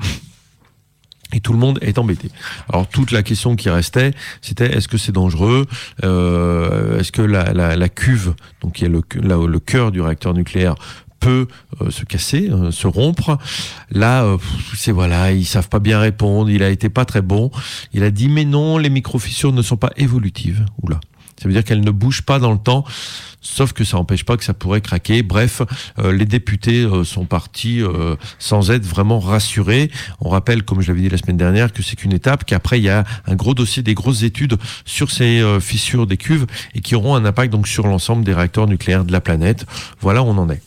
Et tout le monde est embêté. Alors toute la question qui restait, c'était est-ce que c'est dangereux, euh, est-ce que la, la, la cuve, donc qui est le, la, le cœur du réacteur nucléaire, peut euh, se casser, euh, se rompre. Là, euh, c'est voilà, ils savent pas bien répondre. Il a été pas très bon. Il a dit mais non, les micro-fissures ne sont pas évolutives. Oula. Ça veut dire qu'elles ne bougent pas dans le temps, sauf que ça n'empêche pas que ça pourrait craquer. Bref, euh, les députés euh, sont partis euh, sans être vraiment rassurés. On rappelle, comme je l'avais dit la semaine dernière, que c'est qu'une étape, qu'après il y a un gros dossier, des grosses études sur ces euh, fissures des cuves et qui auront un impact donc sur l'ensemble des réacteurs nucléaires de la planète. Voilà où on en est.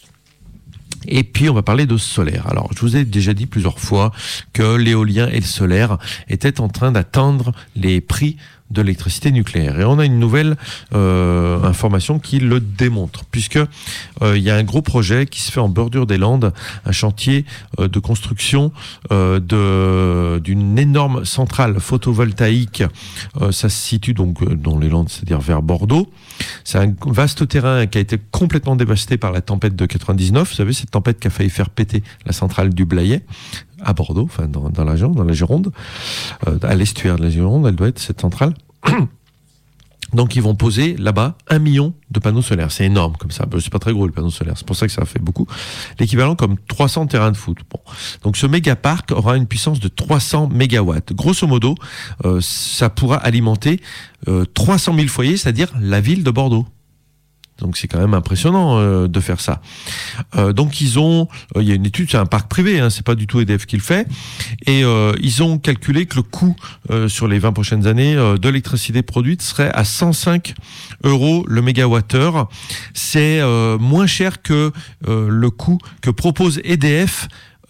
Et puis on va parler de solaire. Alors je vous ai déjà dit plusieurs fois que l'éolien et le solaire étaient en train d'atteindre les prix de l'électricité nucléaire. Et on a une nouvelle euh, information qui le démontre, puisque euh, il y a un gros projet qui se fait en bordure des Landes, un chantier euh, de construction euh, de d'une énorme centrale photovoltaïque. Euh, ça se situe donc dans les Landes, c'est-à-dire vers Bordeaux. C'est un vaste terrain qui a été complètement dévasté par la tempête de quatre-vingt-dix-neuf. Vous savez, cette tempête qui a failli faire péter la centrale du Blayais à Bordeaux, enfin dans, dans la Gironde, dans la Gironde, euh, à l'estuaire de la Gironde, elle doit être cette centrale. Donc ils vont poser là-bas un million de panneaux solaires. C'est énorme comme ça. C'est pas très gros le panneau solaire. C'est pour ça que ça a fait beaucoup. L'équivalent comme trois cents terrains de foot. Bon. Donc ce méga parc aura une puissance de trois cents mégawatts. Grosso modo, euh, ça pourra alimenter euh, trois cent mille foyers, c'est-à-dire la ville de Bordeaux. Donc c'est quand même impressionnant euh, de faire ça. Euh, donc ils ont, il euh, y a une étude, c'est un parc privé, hein, c'est pas du tout E D F qui le fait, et euh, ils ont calculé que le coût euh, sur les vingt prochaines années euh, de l'électricité produite serait à cent cinq euros le mégawattheure. C'est euh, moins cher que euh, le coût que propose E D F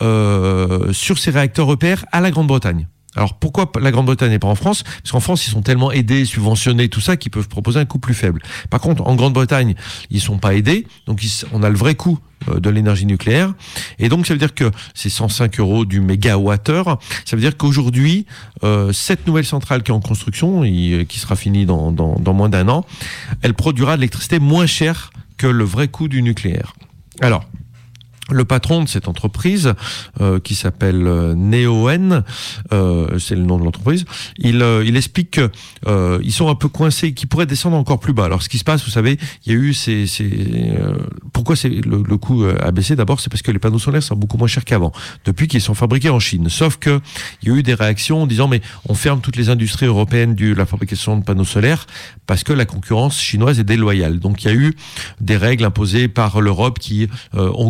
euh, sur ses réacteurs E P R à la Grande-Bretagne. Alors pourquoi la Grande-Bretagne et pas en France ? Parce qu'en France, ils sont tellement aidés, subventionnés, tout ça, qu'ils peuvent proposer un coût plus faible. Par contre, en Grande-Bretagne, ils sont pas aidés, donc ils, on a le vrai coût de l'énergie nucléaire. Et donc, ça veut dire que c'est cent cinq euros du mégawattheure. Ça veut dire qu'aujourd'hui, euh, cette nouvelle centrale qui est en construction, et qui sera finie dans, dans, dans moins d'un an, elle produira de l'électricité moins chère que le vrai coût du nucléaire. Alors, le patron de cette entreprise, euh, qui s'appelle euh, Neoen, euh, c'est le nom de l'entreprise, il, euh, il explique qu'ils euh, sont un peu coincés, qu'ils pourraient descendre encore plus bas. Alors ce qui se passe, vous savez, il y a eu ces... ces euh, pourquoi c'est le, le coût a baissé ? D'abord, c'est parce que les panneaux solaires sont beaucoup moins chers qu'avant, depuis qu'ils sont fabriqués en Chine. Sauf que il y a eu des réactions en disant mais on ferme toutes les industries européennes de la fabrication de panneaux solaires parce que la concurrence chinoise est déloyale. Donc il y a eu des règles imposées par l'Europe qui euh, ont augmenté les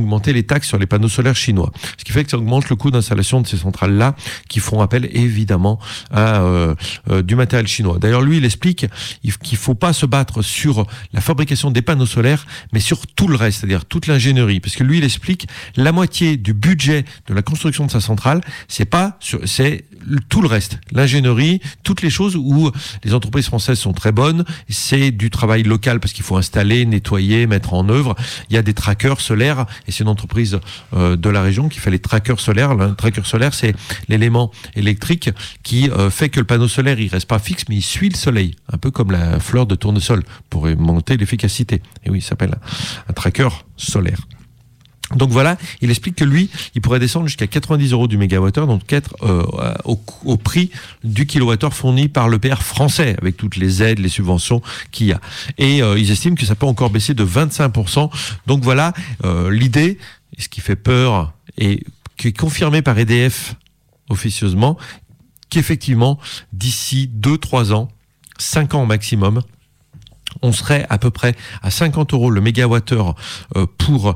les taxes sur les panneaux solaires chinois. Ce qui fait que ça augmente le coût d'installation de ces centrales-là, qui font appel évidemment à euh, euh, du matériel chinois. D'ailleurs, lui, il explique qu'il faut pas se battre sur la fabrication des panneaux solaires, mais sur tout le reste, c'est-à-dire toute l'ingénierie. Parce que lui, il explique la moitié du budget de la construction de sa centrale, c'est pas sur, c'est tout le reste, l'ingénierie, toutes les choses où les entreprises françaises sont très bonnes. C'est du travail local parce qu'il faut installer, nettoyer, mettre en œuvre. Il y a des trackers solaires et c'est une entreprise euh, de la région qui fait les trackers solaires. Le tracker solaire, c'est l'élément électrique qui euh, fait que le panneau solaire, il reste pas fixe, mais il suit le soleil, un peu comme la fleur de tournesol pour monter l'efficacité. Et oui, il s'appelle un, un tracker solaire. Donc voilà, il explique que lui, il pourrait descendre jusqu'à quatre-vingt-dix euros du mégawattheure, donc être euh, au, au prix du kilowattheure fourni par l'E P R français, avec toutes les aides, les subventions qu'il y a. Et euh, ils estiment que ça peut encore baisser de vingt-cinq pour cent. Donc voilà, euh, l'idée, ce qui fait peur, et qui est confirmé par E D F officieusement, qu'effectivement, d'ici deux trois ans, cinq ans maximum, on serait à peu près à cinquante euros le mégawattheure euh, pour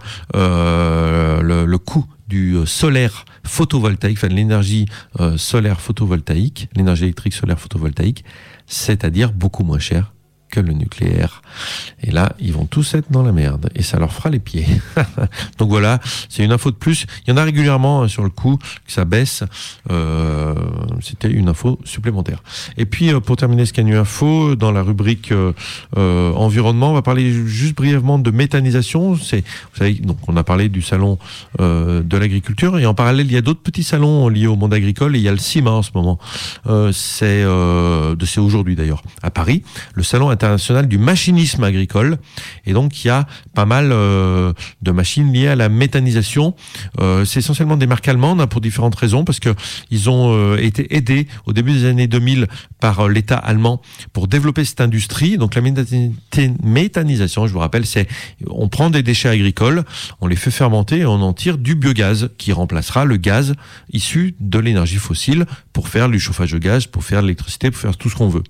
euh, le, le coût du solaire photovoltaïque, enfin de l'énergie euh, solaire photovoltaïque, l'énergie électrique solaire photovoltaïque, c'est-à-dire beaucoup moins cher que le nucléaire. Et là, ils vont tous être dans la merde. Et ça leur fera les pieds. Donc voilà, c'est une info de plus. Il y en a régulièrement hein, sur le coup, que ça baisse. Euh, c'était une info supplémentaire. Et puis, euh, pour terminer ce Canu Info, dans la rubrique euh, euh, environnement, on va parler juste brièvement de méthanisation. C'est, vous savez, donc on a parlé du salon euh, de l'agriculture. Et en parallèle, il y a d'autres petits salons liés au monde agricole. Et il y a le CIMA en ce moment. Euh, c'est, euh, de, c'est aujourd'hui d'ailleurs, à Paris. Le salon international du machinisme agricole, et donc il y a pas mal euh, de machines liées à la méthanisation. Euh, c'est essentiellement des marques allemandes hein, pour différentes raisons, parce que ils ont euh, été aidés au début des années deux mille par euh, l'État allemand pour développer cette industrie. Donc la méthanisation, je vous rappelle, c'est on prend des déchets agricoles, on les fait fermenter et on en tire du biogaz qui remplacera le gaz issu de l'énergie fossile pour faire du chauffage de gaz, pour faire de l'électricité, pour faire tout ce qu'on veut.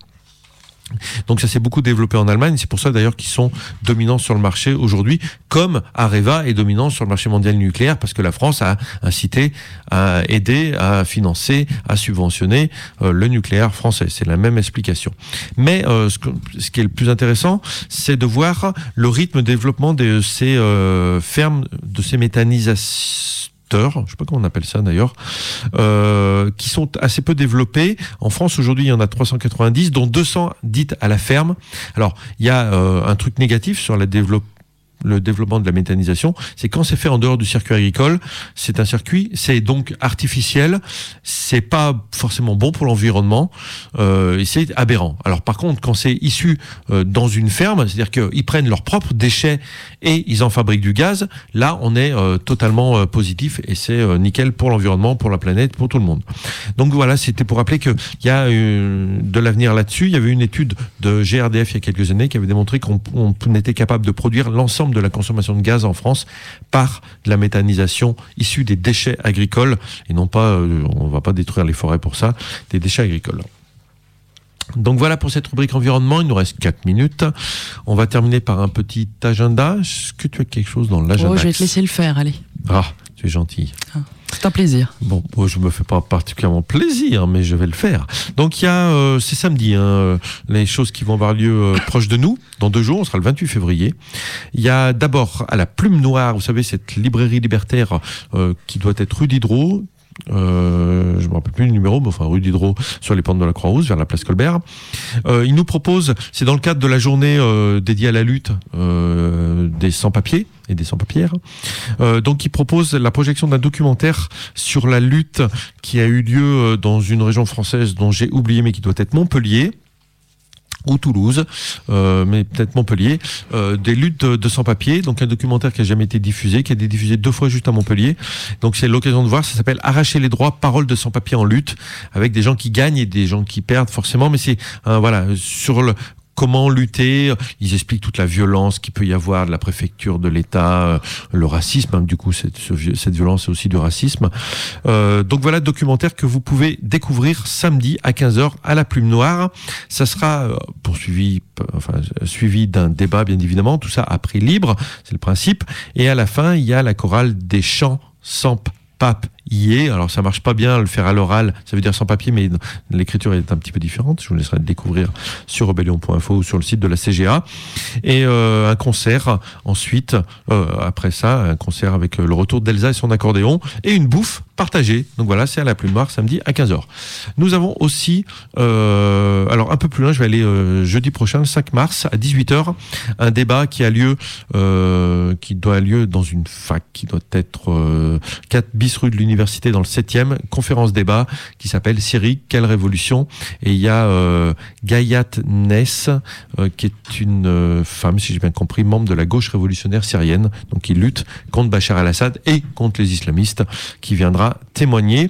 Donc ça s'est beaucoup développé en Allemagne, c'est pour ça d'ailleurs qu'ils sont dominants sur le marché aujourd'hui, comme Areva est dominant sur le marché mondial nucléaire, parce que la France a incité, à aider, à financer, à subventionner euh, le nucléaire français. C'est la même explication. Mais euh, ce, que, ce qui est le plus intéressant, c'est de voir le rythme de développement de ces euh, fermes, de ces méthanisations, je ne sais pas comment on appelle ça d'ailleurs, euh, qui sont assez peu développés. En France, aujourd'hui, il y en a trois cent quatre-vingt-dix, dont deux cents dites à la ferme. Alors, il y a euh, un truc négatif sur la développement le développement de la méthanisation, c'est quand c'est fait en dehors du circuit agricole, c'est un circuit, c'est donc artificiel, c'est pas forcément bon pour l'environnement, euh, et c'est aberrant. Alors par contre, quand c'est issu euh, dans une ferme, c'est-à-dire qu'ils prennent leurs propres déchets et ils en fabriquent du gaz, là on est euh, totalement euh, positif et c'est euh, nickel pour l'environnement, pour la planète, pour tout le monde. Donc voilà, c'était pour rappeler qu'il y a euh, de l'avenir là-dessus. Il y avait une étude de G R D F il y a quelques années qui avait démontré qu'on on était capable de produire l'ensemble de la consommation de gaz en France par de la méthanisation issue des déchets agricoles et non pas, euh, on va pas détruire les forêts pour ça, des déchets agricoles. Donc voilà pour cette rubrique environnement, il nous reste quatre minutes. On va terminer par un petit agenda. Est-ce que tu as quelque chose dans l'agenda? Oh, je vais te laisser le faire, allez. Ah, tu es gentil. Ah. C'est un plaisir. Bon, bon, je me fais pas particulièrement plaisir, mais je vais le faire. Donc il y a, euh, c'est samedi, hein, les choses qui vont avoir lieu euh, proche de nous. Dans deux jours, on sera le vingt-huit février. Il y a d'abord à la Plume Noire, vous savez, cette librairie libertaire euh, qui doit être rue Diderot. Euh, je ne me rappelle plus le numéro, mais enfin rue Diderot sur les pentes de la Croix-Rousse vers la place Colbert. Euh, il nous propose, c'est dans le cadre de la journée euh, dédiée à la lutte euh, des sans-papiers et des sans-papières. Euh, donc il propose la projection d'un documentaire sur la lutte qui a eu lieu dans une région française dont j'ai oublié mais qui doit être Montpellier ou Toulouse, euh, mais peut-être Montpellier, euh, des luttes de, de sans-papiers, donc un documentaire qui a jamais été diffusé, qui a été diffusé deux fois juste à Montpellier, donc c'est l'occasion de voir, ça s'appelle Arracher les droits, paroles de sans-papiers en lutte, avec des gens qui gagnent et des gens qui perdent forcément, mais c'est, euh, voilà, sur le comment lutter. Ils expliquent toute la violence qu'il peut y avoir de la préfecture, de l'État, le racisme, hein, du coup cette, cette violence c'est aussi du racisme. Euh, donc voilà, documentaire que vous pouvez découvrir samedi à quinze heures à la Plume Noire. Ça sera poursuivi, enfin suivi d'un débat bien évidemment, tout ça à prix libre, c'est le principe. Et à la fin, il y a la chorale des chants sans pape y. Alors ça marche pas bien le faire à l'oral, ça veut dire sans papier, mais l'écriture est un petit peu différente. Je vous laisserai le découvrir sur rebellion point info ou sur le site de la C G A. Et euh, un concert ensuite, euh, après ça, un concert avec le retour d'Elsa et son accordéon et une bouffe partagée. Donc voilà, c'est à la Plume Noire samedi à quinze heures. Nous avons aussi, euh, alors un peu plus loin, je vais aller euh, jeudi prochain, le cinq mars à dix-huit heures, un débat qui a lieu, euh, qui doit avoir lieu dans une fac qui doit être euh, quatre bis rue de l'Université dans le septième, conférence débat qui s'appelle Syrie, quelle révolution? Et il y a euh, Gayat Ness, euh, qui est une euh, femme, si j'ai bien compris, membre de la gauche révolutionnaire syrienne, donc qui lutte contre Bachar el-Assad et contre les islamistes, qui viendra témoigner.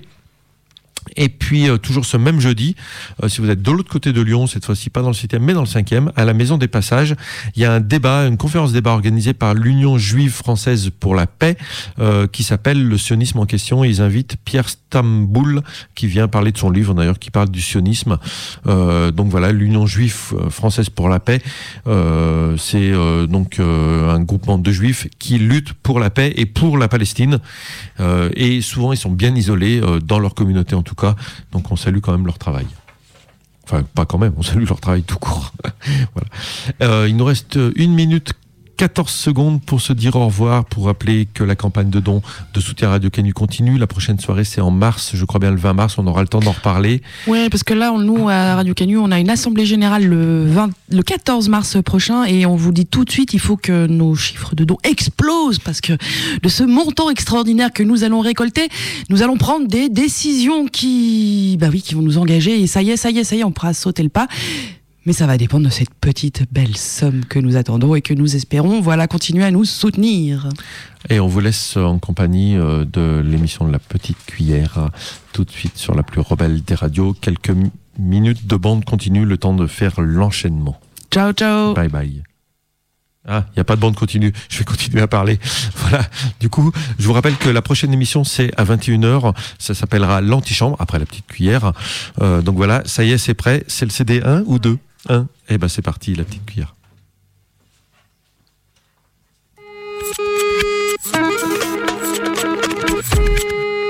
Et puis euh, toujours ce même jeudi, euh, si vous êtes de l'autre côté de Lyon, cette fois-ci pas dans le septième mais dans le cinquième, à la Maison des Passages, il y a un débat, une conférence débat organisée par l'Union juive française pour la paix, euh, qui s'appelle Le sionisme en question. Ils invitent Pierre Stamboul, qui vient parler de son livre d'ailleurs, qui parle du sionisme. Euh, donc voilà, l'Union juive française pour la paix, euh, c'est euh, donc euh, un groupement de juifs qui luttent pour la paix et pour la Palestine. Euh, et souvent ils sont bien isolés euh, dans leur communauté en tout cas, donc on salue quand même leur travail. Enfin, pas quand même, on salue leur travail tout court. Voilà. Euh, il nous reste une minute quatorze secondes pour se dire au revoir, pour rappeler que la campagne de dons de soutien à Radio Canu continue. La prochaine soirée, c'est en mars, je crois bien le vingt mars, on aura le temps d'en reparler. Oui, parce que là, nous, à Radio Canu, on a une assemblée générale le, vingt, le quatorze mars prochain, et on vous dit tout de suite, il faut que nos chiffres de dons explosent, parce que de ce montant extraordinaire que nous allons récolter, nous allons prendre des décisions qui, bah oui, qui vont nous engager, et ça y est, ça y est, ça y est, on pourra sauter le pas. Mais ça va dépendre de cette petite belle somme que nous attendons et que nous espérons. Voilà, continuer à nous soutenir. Et on vous laisse en compagnie de l'émission de la petite cuillère, tout de suite sur la plus rebelle des radios. Quelques minutes de bande continue, le temps de faire l'enchaînement. Ciao, ciao. Bye bye. Ah, il n'y a pas de bande continue, je vais continuer à parler. Voilà, du coup, je vous rappelle que la prochaine émission, c'est à vingt et une heures, ça s'appellera l'antichambre, après la petite cuillère. Euh, donc voilà, ça y est, c'est prêt, c'est le C D un ou deux? un. Et ben c'est parti, la petite cuillère.